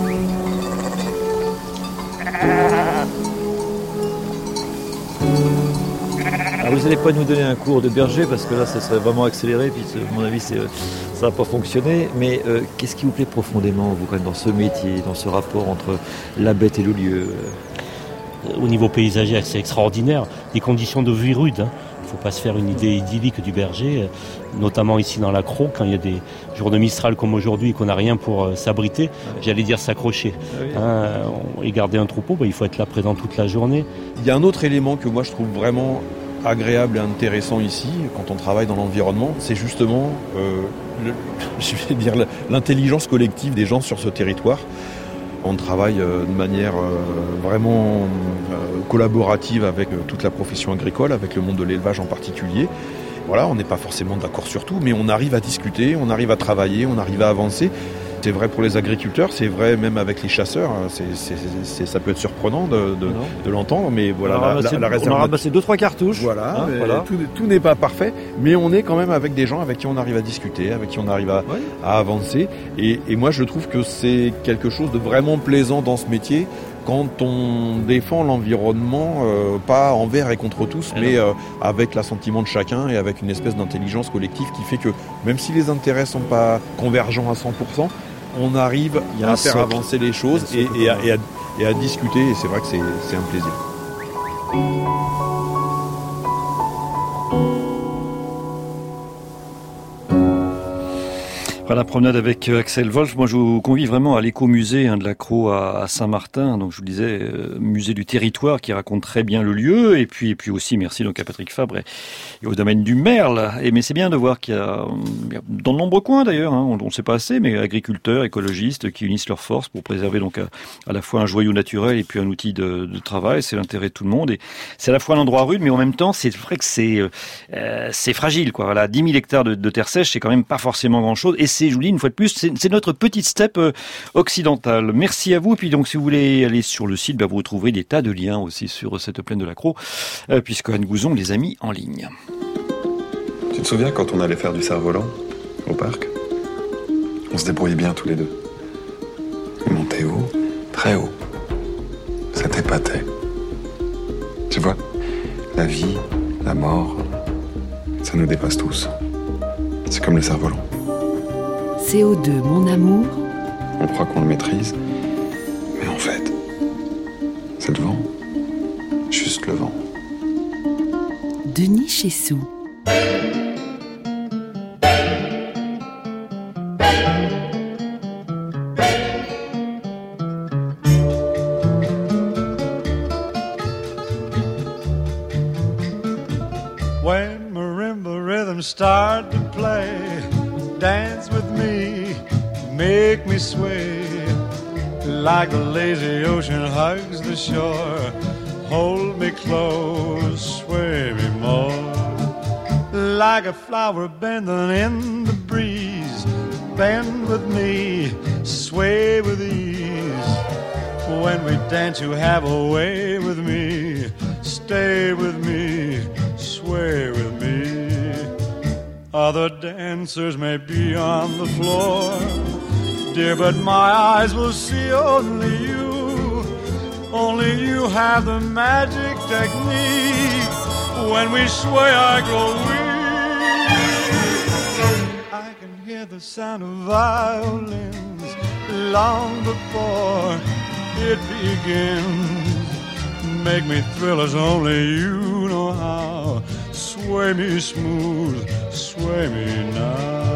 Alors vous n'allez pas nous donner un cours de berger, parce que là, ça serait vraiment accéléré, puis à mon avis, c'est, ça va pas fonctionner. Mais euh, qu'est-ce qui vous plaît profondément, vous, quand même, dans ce métier, dans ce rapport entre la bête et le lieu? Au niveau paysager, c'est extraordinaire. Des conditions de vie rudes, hein. Il ne faut pas se faire une idée idyllique du berger, notamment ici dans la Crau, quand il y a des jours de Mistral comme aujourd'hui et qu'on n'a rien pour euh, s'abriter, ouais. j'allais dire s'accrocher. Ah oui. hein, et garder un troupeau, bah, il faut être là présent toute la journée. Il y a un autre élément que moi je trouve vraiment agréable et intéressant ici, quand on travaille dans l'environnement, c'est justement euh, le, je vais dire, l'intelligence collective des gens sur ce territoire. On travaille de manière vraiment collaborative avec toute la profession agricole, avec le monde de l'élevage en particulier. Voilà, on n'est pas forcément d'accord sur tout, mais on arrive à discuter, on arrive à travailler, on arrive à avancer. C'est vrai pour les agriculteurs, c'est vrai même avec les chasseurs. C'est, c'est, c'est, ça peut être surprenant de, de, de l'entendre, mais voilà. On a ramassé, la, la réserve... on a ramassé deux trois cartouches. Voilà, hein, voilà. Tout, tout n'est pas parfait, mais on est quand même avec des gens avec qui on arrive à discuter, avec qui on arrive à, ouais. à avancer. Et, et moi, je trouve que c'est quelque chose de vraiment plaisant dans ce métier. Quand on défend l'environnement, euh, pas envers et contre tous, et mais euh, avec l'assentiment de chacun et avec une espèce d'intelligence collective qui fait que même si les intérêts sont pas convergents à cent pour cent, on arrive à faire socle. avancer les choses et, et, à, et, à, et à discuter, et c'est vrai que c'est, c'est un plaisir. Voilà, promenade avec Axel Wolf. Moi, je vous convie vraiment à l'écomusée hein, de l'Accro à, à Saint-Martin. Donc, je vous disais, euh, musée du territoire qui raconte très bien le lieu. Et puis, et puis aussi, merci donc à Patrick Fabre et, et au domaine du Merle. Et mais c'est bien de voir qu'il y a, il y a dans de nombreux coins d'ailleurs, hein, on ne sait pas assez, mais agriculteurs, écologistes qui unissent leurs forces pour préserver donc à, à la fois un joyau naturel et puis un outil de, de travail. C'est l'intérêt de tout le monde. Et c'est à la fois un endroit rude, mais en même temps, c'est vrai que c'est euh, c'est fragile, quoi. Voilà, dix mille hectares de, de terre sèche, c'est quand même pas forcément grand-chose. Et c'est, je vous dis une fois de plus, c'est, c'est notre petite steppe euh, occidentale. Merci à vous. Et puis donc, si vous voulez aller sur le site, bah, vous retrouverez des tas de liens aussi sur cette plaine de l'Accro, euh, puisque Anne Gouzon les a mis en ligne. Tu te souviens quand on allait faire du cerf-volant au parc ? On se débrouillait bien tous les deux. On montait haut, très haut. Ça t'épatait. Tu vois, la vie, la mort, ça nous dépasse tous. C'est comme le cerf-volant. C O deux, mon amour. On croit qu'on le maîtrise, mais en fait, c'est le vent. Juste le vent. Denis Chessou. When marimba rhythms start to play, dance with me, make me sway, like the lazy ocean hugs the shore. Hold me close, sway me more, like a flower bending in the breeze. Bend with me, sway with ease. When we dance, you have a way with me. Stay with me, sway with me. Other dancers may be on the floor, dear, but my eyes will see only you. Only you have the magic technique. When we sway, I grow weak. I can hear the sound of violins long before it begins. Make me thrill as only you know how. Sway me smooth, sway me now.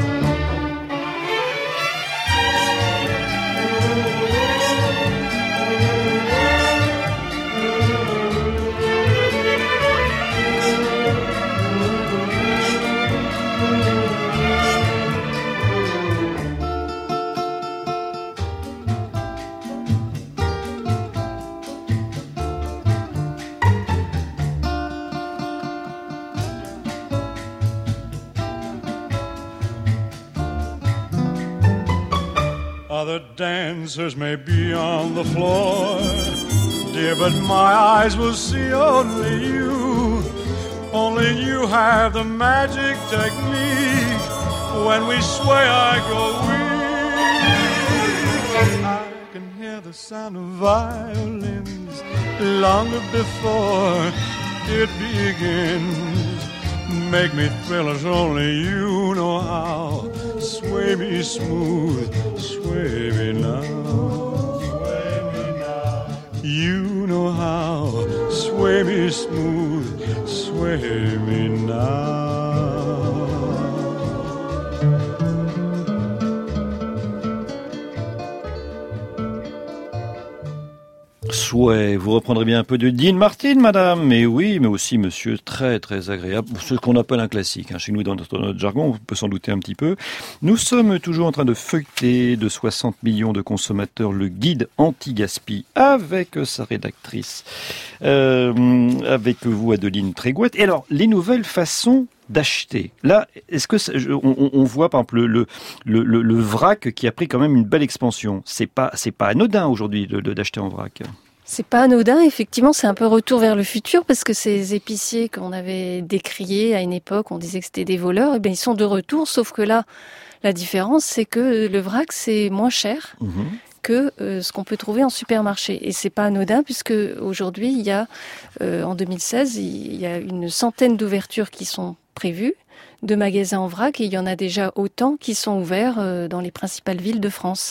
Other dancers may be on the floor, dear, but my eyes will see only you. Only you have the magic technique. When we sway, I grow weak. I can hear the sound of violins long before it begins. Make me thrill as only you know how. Sway me smooth, sway me now. Sway me now. You know how. Sway me smooth, sway me now. Souhait, vous reprendrez bien un peu de Dean Martin, madame. Mais oui, mais aussi monsieur, très très agréable. Ce qu'on appelle un classique. Hein. Chez nous, dans notre, dans notre jargon, on peut s'en douter un petit peu. Nous sommes toujours en train de feuilleter de soixante millions de consommateurs le guide anti-gaspi avec sa rédactrice, euh, avec vous, Adeline Trégouette. Et alors, les nouvelles façons d'acheter. Là, est-ce que ça, on, on voit par exemple le, le, le, le vrac qui a pris quand même une belle expansion. C'est pas, c'est pas anodin aujourd'hui de, de, d'acheter en vrac. C'est pas anodin, effectivement, c'est un peu retour vers le futur parce que ces épiciers qu'on avait décriés à une époque, on disait que c'était des voleurs, et bien ils sont de retour, sauf que là, la différence, c'est que le vrac, c'est moins cher. Mmh. que euh, ce qu'on peut trouver en supermarché. Et c'est pas anodin puisque aujourd'hui, il y a, euh, en deux mille seize, il y a une centaine d'ouvertures qui sont prévues de magasins en vrac et il y en a déjà autant qui sont ouverts euh, dans les principales villes de France.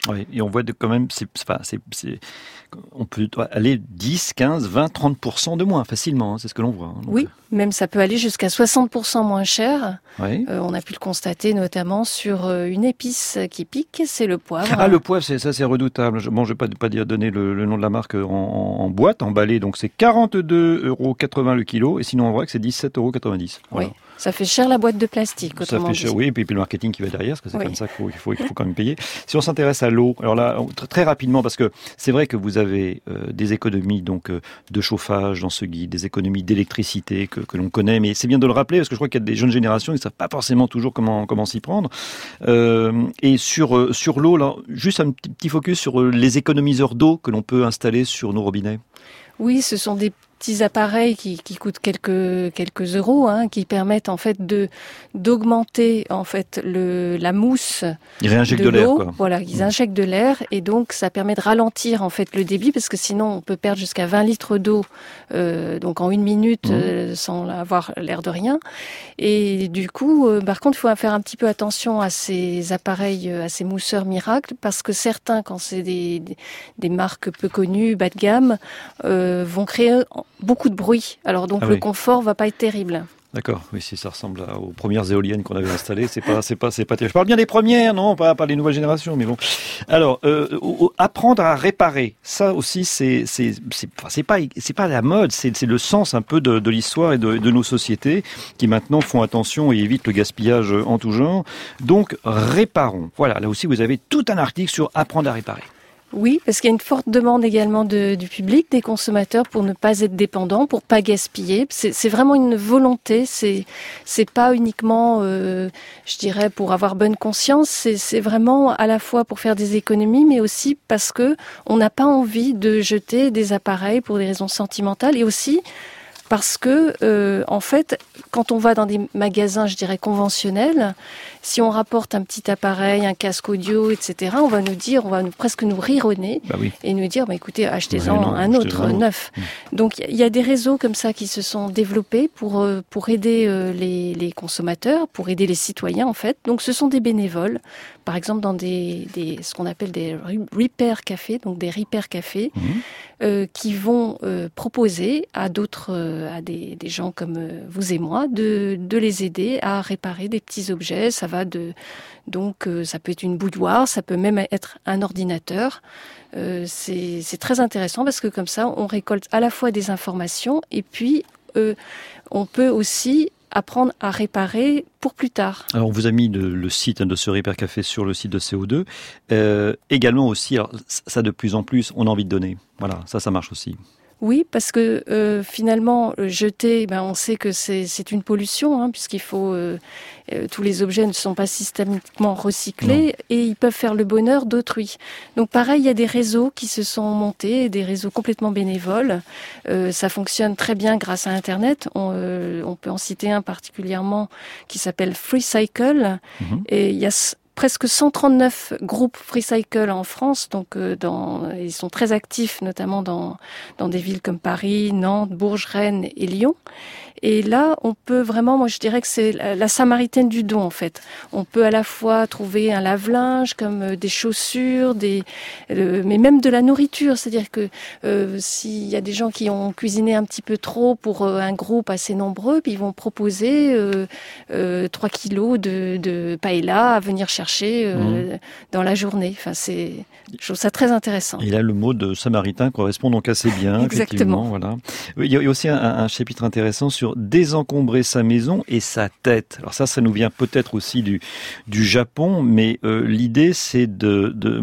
Oui, et on voit de, quand même, c'est, enfin, c'est, c'est, on peut aller dix, quinze, vingt, trente pour cent de moins facilement, hein, c'est ce que l'on voit. Hein, oui, même ça peut aller jusqu'à soixante pour cent moins cher. Oui. Euh, on a pu le constater notamment sur une épice qui pique, c'est le poivre. Ah, le poivre, c'est, ça c'est redoutable. Bon, je ne vais pas, pas dire donner le, le nom de la marque en, en, en boîte, emballé, donc c'est quarante-deux euros quatre-vingts le kilo, et sinon en vrai que c'est dix-sept euros quatre-vingt-dix. Voilà. Oui. Ça fait cher la boîte de plastique, autrement Ça fait cher, dit. oui, et puis, puis le marketing qui va derrière, parce que c'est oui. comme ça qu'il faut, il faut, il faut quand même payer. Si on s'intéresse à l'eau, alors là, très, très rapidement, parce que c'est vrai que vous avez euh, des économies donc euh, de chauffage dans ce guide, des économies d'électricité que, que l'on connaît, mais c'est bien de le rappeler, parce que je crois qu'il y a des jeunes générations qui ne savent pas forcément toujours comment, comment s'y prendre. Euh, et sur, euh, sur l'eau, là, juste un petit, petit focus sur euh, les économiseurs d'eau que l'on peut installer sur nos robinets. Oui, ce sont des petits appareils qui, qui coûtent quelques quelques euros, hein, qui permettent en fait de d'augmenter en fait le la mousse. Ils réinjectent de, de l'air, l'eau. quoi. Voilà, ils injectent de l'air et donc ça permet de ralentir en fait le débit parce que sinon on peut perdre jusqu'à vingt litres d'eau euh, donc en une minute mmh. euh, sans avoir l'air de rien. Et du coup, euh, par contre, il faut faire un petit peu attention à ces appareils, à ces mousseurs miracles parce que certains, quand c'est des des, des marques peu connues, bas de gamme, euh, vont créer beaucoup de bruit. Alors donc ah le oui. confort va pas être terrible. D'accord, oui, si ça ressemble à, aux premières éoliennes qu'on avait installées, c'est pas, c'est pas, c'est pas terrible. Je parle bien des premières, non, pas, pas les nouvelles générations, mais bon. Alors, euh, apprendre à réparer, ça aussi, c'est, c'est, c'est, enfin, c'est pas, c'est pas la mode, c'est, c'est le sens un peu de, de l'histoire et de, de nos sociétés qui maintenant font attention et évitent le gaspillage en tout genre. Donc, réparons. Voilà, là aussi, vous avez tout un article sur apprendre à réparer. Oui, parce qu'il y a une forte demande également de, du public, des consommateurs, pour ne pas être dépendants, pour pas gaspiller. C'est, c'est vraiment une volonté. C'est, c'est pas uniquement, euh, je dirais, pour avoir bonne conscience. C'est, c'est vraiment à la fois pour faire des économies, mais aussi parce que on n'a pas envie de jeter des appareils pour des raisons sentimentales, et aussi parce que, euh, en fait, quand on va dans des magasins, je dirais, conventionnels, si on rapporte un petit appareil, un casque audio, et cetera, on va nous dire, on va nous, presque nous rire au nez bah oui. et nous dire, bah, écoutez, achetez-en ouais, non, un autre, un neuf. Mmh. Donc, il y a des réseaux comme ça qui se sont développés pour pour aider les, les consommateurs, pour aider les citoyens, en fait. Donc, ce sont des bénévoles, par exemple, dans des, des ce qu'on appelle des repair cafés, donc des repair cafés, mmh. euh, qui vont euh, proposer à d'autres euh, à des, des gens comme vous et moi de, de les aider à réparer des petits objets. Ça va de donc euh, ça peut être une bouilloire, ça peut même être un ordinateur. Euh, c'est, c'est très intéressant parce que comme ça on récolte à la fois des informations et puis euh, on peut aussi apprendre à réparer pour plus tard. Alors on vous a mis le, le site de ce Repair Café sur le site de C O deux. Euh, également aussi, alors ça de plus en plus, on a envie de donner. Voilà, ça, ça marche aussi. Oui, parce que euh, finalement, jeter, ben, on sait que c'est, c'est une pollution, hein, puisqu'il faut euh, euh, tous les objets ne sont pas systématiquement recyclés non. et ils peuvent faire le bonheur d'autrui. Donc pareil, il y a des réseaux qui se sont montés, des réseaux complètement bénévoles. Euh, ça fonctionne très bien grâce à Internet. On, euh, on peut en citer un particulièrement qui s'appelle FreeCycle. Mm-hmm. Et il y a presque cent trente-neuf groupes FreeCycle en France, donc euh, dans, ils sont très actifs, notamment dans dans des villes comme Paris, Nantes, Bourges, Rennes et Lyon. Et là, on peut vraiment, moi je dirais que c'est la, la samaritaine du don en fait. On peut à la fois trouver un lave-linge, comme euh, des chaussures, des, euh, mais même de la nourriture. C'est-à-dire que euh, s'il y a des gens qui ont cuisiné un petit peu trop pour euh, un groupe assez nombreux, puis ils vont proposer euh, euh, trois kilos de, de paella à venir chercher euh, mmh. dans la journée. Enfin, c'est, je trouve ça très intéressant. Et là, le mot de samaritain correspond donc assez bien. Exactement. Voilà. Il y a aussi un, un chapitre intéressant sur désencombrer sa maison et sa tête. Alors ça, ça nous vient peut-être aussi du du Japon, mais euh, l'idée c'est de de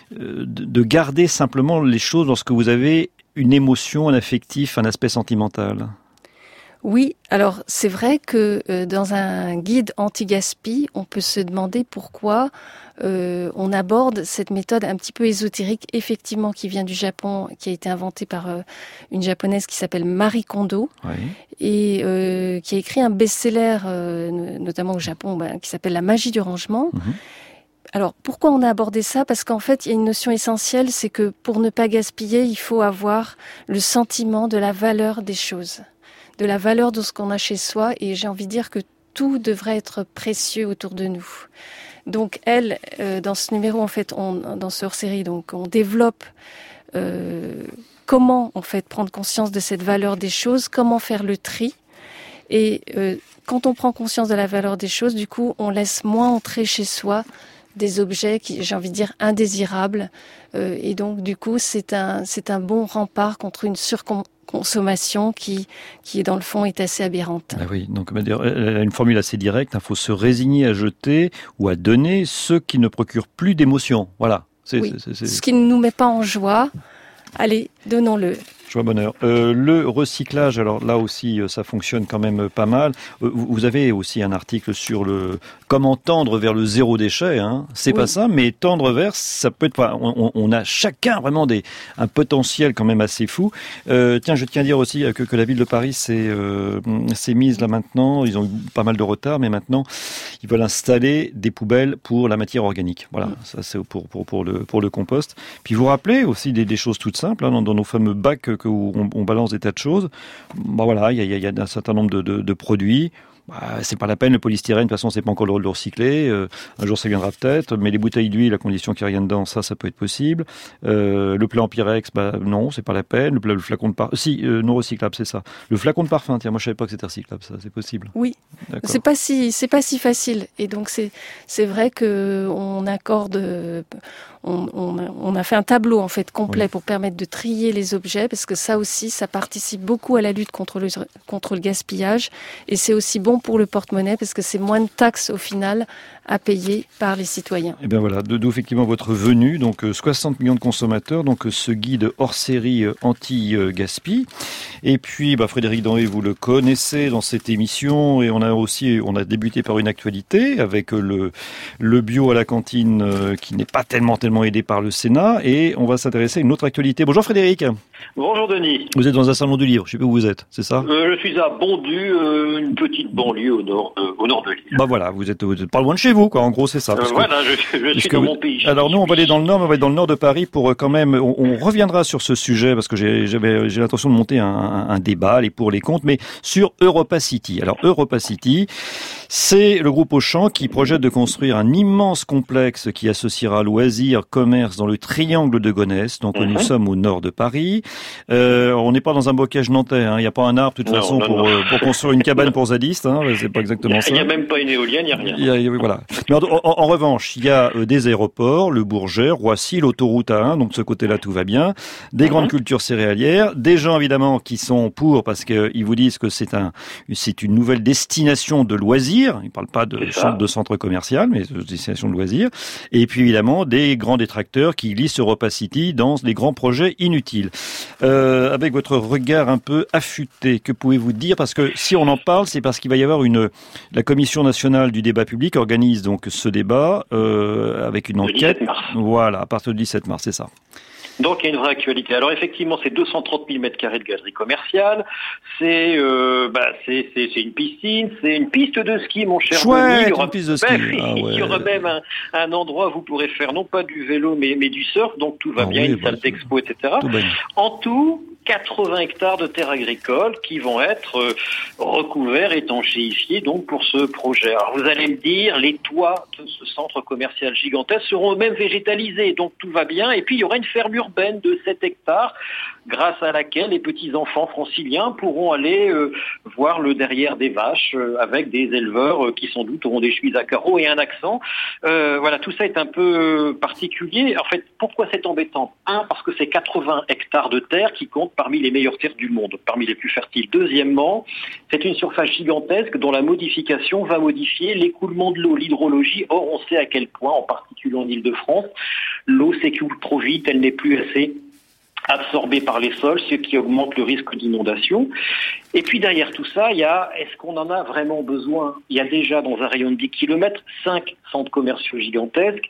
de garder simplement les choses lorsque vous avez une émotion, un affectif, un aspect sentimental. Oui, alors c'est vrai que euh, dans un guide anti-gaspi, on peut se demander pourquoi euh, on aborde cette méthode un petit peu ésotérique, effectivement, qui vient du Japon, qui a été inventée par euh, une japonaise qui s'appelle Marie Kondo, oui. et euh, qui a écrit un best-seller, euh, notamment au Japon, bah, qui s'appelle La magie du rangement. Mmh. Alors, pourquoi on a abordé ça ? Parce qu'en fait, il y a une notion essentielle, c'est que pour ne pas gaspiller, il faut avoir le sentiment de la valeur des choses, de la valeur de ce qu'on a chez soi, et j'ai envie de dire que tout devrait être précieux autour de nous. Donc elle, euh, dans ce numéro, en fait, on, dans ce hors-série, donc on développe euh, comment en fait prendre conscience de cette valeur des choses, comment faire le tri. Et euh, quand on prend conscience de la valeur des choses, du coup, on laisse moins entrer chez soi des objets qui, j'ai envie de dire, indésirables. Euh, et donc, du coup, c'est un, c'est un bon rempart contre une surconsommation qui, qui, dans le fond, est assez aberrante. Ah oui, donc elle a une formule assez directe. Il faut se résigner à jeter ou à donner ce qui ne procure plus d'émotion. Voilà. C'est, oui. c'est, c'est... Ce qui ne nous met pas en joie, allez, donnons-le. Joie, bonheur. Euh, le recyclage, alors là aussi, ça fonctionne quand même pas mal. Euh, vous avez aussi un article sur le comment tendre vers le zéro déchet. Hein. C'est oui. pas ça, mais tendre vers, ça peut être. On, on a chacun vraiment des un potentiel quand même assez fou. Euh, tiens, je tiens à dire aussi que, que la ville de Paris s'est, euh, s'est mise là maintenant. Ils ont eu pas mal de retard, mais maintenant ils veulent installer des poubelles pour la matière organique. Voilà, mmh. ça c'est pour pour pour le pour le compost. Puis vous rappelez aussi des, des choses toutes simples hein, dans, dans nos fameux bacs où on, on balance des tas de choses. Bon voilà, il y a, y a un certain nombre de, de, de produits. Bah, c'est pas la peine, le polystyrène, de toute façon, c'est pas encore le rôle de recycler. Euh, un jour, ça viendra peut-être. Mais les bouteilles d'huile, à condition qu'il n'y ait rien dedans, ça, ça peut être possible. Euh, le plat en pyrex, bah, non, c'est pas la peine. Le, le flacon de parfum, si, euh, non recyclable, c'est ça. Le flacon de parfum, tiens, moi, je savais pas que c'était recyclable, ça, c'est possible. Oui. D'accord. C'est pas si, c'est pas si facile. Et donc, c'est, c'est vrai que on accorde, on, on, on a fait un tableau, en fait, complet oui. pour permettre de trier les objets, parce que ça aussi, ça participe beaucoup à la lutte contre le, contre le gaspillage. Et c'est aussi bon pour le porte-monnaie parce que c'est moins de taxes au final à payer par les citoyens. Et bien voilà, d'où effectivement votre venue, donc soixante millions de consommateurs, donc ce guide hors série anti-gaspi. Et puis bah, Frédéric Denré, vous le connaissez dans cette émission et on a aussi on a débuté par une actualité avec le le bio à la cantine euh, qui n'est pas tellement tellement aidé par le Sénat et on va s'intéresser à une autre actualité. Bonjour Frédéric. Bonjour Denis. Vous êtes dans un salon du livre, je sais pas où vous êtes, c'est ça euh, Je suis à Bondu, euh, une petite banlieue au nord de, au nord de l'île. Bah voilà, vous êtes, vous êtes pas loin de chez vous, quoi. En gros, c'est ça. Euh, voilà, que, je, je suis dans vous... mon pays. Alors nous, on va aller dans le nord, mais on va aller dans le nord de Paris pour quand même. On, on reviendra sur ce sujet parce que j'ai, j'avais, j'ai l'intention de monter un, un, un débat, les pour les contre, mais sur Europa City. Alors Europa City, c'est le groupe Auchan qui projette de construire un immense complexe qui associera loisirs, commerce dans le triangle de Gonesse. Donc mm-hmm. nous sommes au nord de Paris. Euh, on n'est pas dans un bocage nantais. Hein. Il n'y a pas un arbre de toute non, façon non, pour, non. pour construire une cabane pour zadistes. Hein. C'est pas exactement ça. Il n'y a même pas une éolienne, il n'y a rien. Il y a, voilà. Mais en, en, en revanche, il y a des aéroports, le Bourget, Roissy, l'autoroute A un, donc de ce côté-là tout va bien. Des mm-hmm. grandes cultures céréalières, des gens évidemment qui sont pour parce qu'ils vous disent que c'est un, c'est une nouvelle destination de loisirs. Ils ne parlent pas de centre, de centre commercial, mais de destination de loisirs. Et puis évidemment des grands détracteurs qui glissent Europa City dans des grands projets inutiles. Euh, avec votre regard un peu affûté, que pouvez-vous dire? Parce que si on en parle, c'est parce qu'il va y avoir une, la Commission nationale du débat public organise donc ce débat euh, avec une enquête. Voilà, à partir du dix-sept mars, c'est ça. Donc il y a une vraie actualité. Alors effectivement, c'est deux cent trente mille mètres carrés de galerie commerciale, c'est euh, bah c'est c'est c'est une piscine, c'est une piste de ski, mon cher Chouette, Denis. Il y aura, une piste de ski. Bah, ah ouais. Il y aura même un, un endroit où vous pourrez faire non pas du vélo mais mais du surf, donc tout va ah bien, oui, une bah, salle d'expo, et cetera. Tout en tout, quatre-vingts hectares de terres agricoles qui vont être euh, recouverts, étanchéifiés donc pour ce projet. Alors vous allez me dire, les toits de ce centre commercial gigantesque seront eux-mêmes végétalisés, donc tout va bien. Et puis il y aura une ferme urbaine de sept hectares, grâce à laquelle les petits-enfants franciliens pourront aller euh, voir le derrière des vaches euh, avec des éleveurs euh, qui sans doute auront des chemises à carreaux et un accent. Euh, voilà, tout ça est un peu particulier. En fait, pourquoi c'est embêtant? Un, parce que c'est quatre-vingts hectares de terre qui comptent parmi les meilleures terres du monde, parmi les plus fertiles. Deuxièmement, c'est une surface gigantesque dont la modification va modifier l'écoulement de l'eau, l'hydrologie. Or, on sait à quel point, en particulier en Île-de-France, l'eau s'écoule trop vite, elle n'est plus assez absorbée par les sols, ce qui augmente le risque d'inondation. Et puis derrière tout ça, il y a, est-ce qu'on en a vraiment besoin? Il y a déjà dans un rayon de dix kilomètres, cinq centres commerciaux gigantesques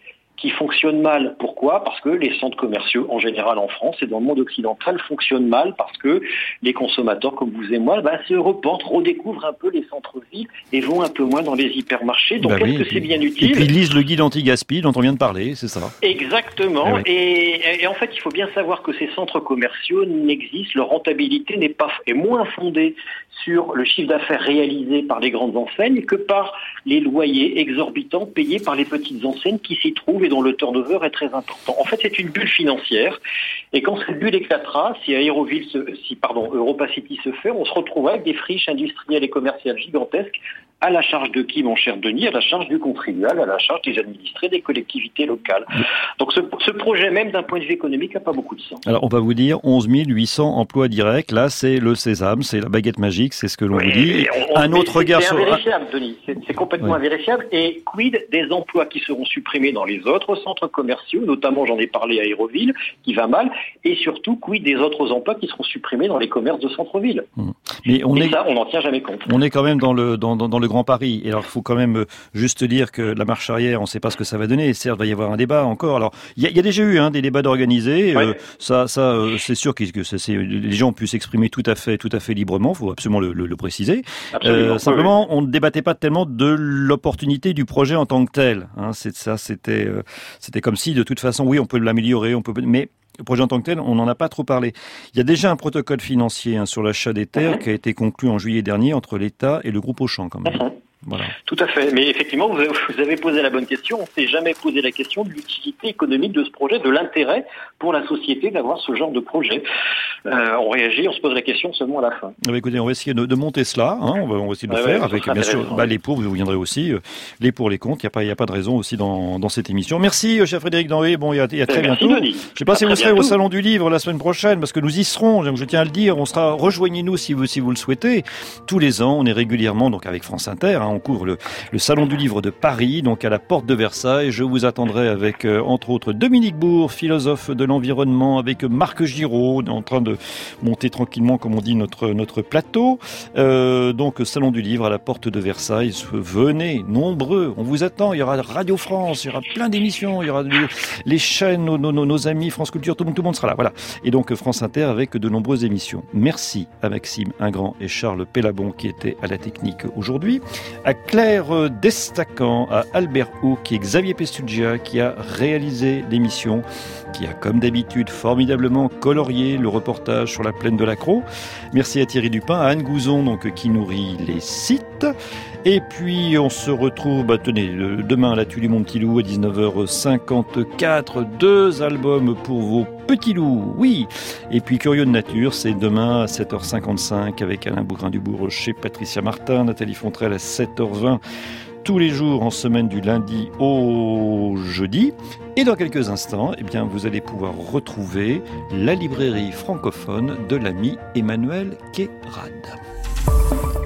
qui fonctionne mal. Pourquoi ? Parce que les centres commerciaux, en général en France et dans le monde occidental, fonctionnent mal parce que les consommateurs, comme vous et moi, bah, se reportent, redécouvrent un peu les centres-villes et vont un peu moins dans les hypermarchés. Donc, bah est-ce oui, que c'est bien utile ? Et puis, ils lisent le guide anti-gaspi dont on vient de parler, c'est ça ? Exactement. Ah oui. et, et en fait, il faut bien savoir que ces centres commerciaux n'existent, leur rentabilité n'est pas est moins fondée sur le chiffre d'affaires réalisé par les grandes enseignes que par les loyers exorbitants payés par les petites enseignes qui s'y trouvent et dont le turnover est très important. En fait, c'est une bulle financière. Et quand cette bulle éclatera, si Aéroville, se, si pardon, Europa City se fait, on se retrouvera avec des friches industrielles et commerciales gigantesques. À la charge de qui, mon cher Denis ? À la charge du contribuable, à la charge des administrés des collectivités locales. Donc ce, ce projet, même d'un point de vue économique, n'a pas beaucoup de sens. Alors on va vous dire onze mille huit cents emplois directs. Là, c'est le sésame, c'est la baguette magique, c'est ce que l'on oui, vous dit. On, un autre regard sur... C'est invérifiable, Denis. C'est, c'est complètement oui. invérifiable. Et quid des emplois qui seront supprimés dans les autres centres commerciaux, notamment, j'en ai parlé à Aéroville, qui va mal, et surtout, quid des autres emplois qui seront supprimés dans les commerces de centre-ville. Hum. Mais on et est... ça, on n'en tient jamais compte. On est quand même dans le, dans, dans, dans le Grand Paris. Et alors, il faut quand même juste dire que la marche arrière, on ne sait pas ce que ça va donner. Et certes, il va y avoir un débat encore. Alors, il y, y a déjà eu hein, des débats d'organisés. Ouais. Euh, ça, ça, euh, c'est sûr que, que c'est, c'est, les gens ont pu s'exprimer tout à fait, tout à fait librement. Il faut absolument le, le, le préciser. Euh, simplement, oui. on ne débattait pas tellement de l'opportunité du projet en tant que tel. Hein, c'est ça, c'était, euh, c'était comme si, de toute façon, oui, on peut l'améliorer, on peut, mais le projet en tant que tel, on n'en a pas trop parlé. Il y a déjà un protocole financier hein, sur l'achat des terres qui a été conclu en juillet dernier entre l'État et le groupe Auchan, quand même. Voilà. Tout à fait. Mais effectivement, vous avez, vous avez posé la bonne question. On ne s'est jamais posé la question de l'utilité économique de ce projet, de l'intérêt pour la société d'avoir ce genre de projet. Euh, on réagit, on se pose la question seulement à la fin. Ah bah écoutez, on va essayer de, de monter cela. Hein, on, va, on va essayer de le ah faire ouais, avec, bien sûr, bah, les pour, vous viendrez aussi. Euh, les pour, les contre. Il n'y a pas, il n'y a pas de raison aussi dans, dans cette émission. Merci, cher Frédéric Denré. Bon, il y a, il y a très Merci, bientôt. Denis. Je ne sais pas à si vous serez bientôt au Salon du Livre la semaine prochaine, parce que nous y serons. Donc, je tiens à le dire. On sera, rejoignez-nous si vous, si vous le souhaitez. Tous les ans, on est régulièrement, donc avec France Inter, hein, on couvre le, le Salon du Livre de Paris, donc à la porte de Versailles. Je vous attendrai avec, euh, entre autres, Dominique Bourg, philosophe de l'environnement, avec Marc Giraud, en train de monter tranquillement, comme on dit, notre, notre plateau. Euh, donc, Salon du Livre à la porte de Versailles. Venez, nombreux, on vous attend. Il y aura Radio France, il y aura plein d'émissions, il y aura les, les chaînes, nos, nos, nos amis, France Culture, tout le monde, tout le monde sera là. Voilà. Et donc, France Inter avec de nombreuses émissions. Merci à Maxime Ingrand et Charles Pellabon qui étaient à la technique aujourd'hui. À Claire Destacan, à Albert Houck et Xavier Pestugia qui a réalisé l'émission, qui a comme d'habitude formidablement colorié le reportage sur la plaine de l'Accro. Merci à Thierry Dupin, à Anne Gouzon donc, qui nourrit les sites. Et puis on se retrouve, bah, tenez, le, demain à la Tuile du Mon Petit Loup à dix-neuf heures cinquante-quatre, deux albums pour vos petits loups, oui. Et puis Curieux de Nature, c'est demain à sept heures cinquante-cinq avec Alain Bougrain-Dubourg chez Patricia Martin, Nathalie Fontrelle à sept heures vingt. Tous les jours en semaine du lundi au jeudi. Et dans quelques instants, eh bien, vous allez pouvoir retrouver la librairie francophone de l'ami Emmanuel Quérade.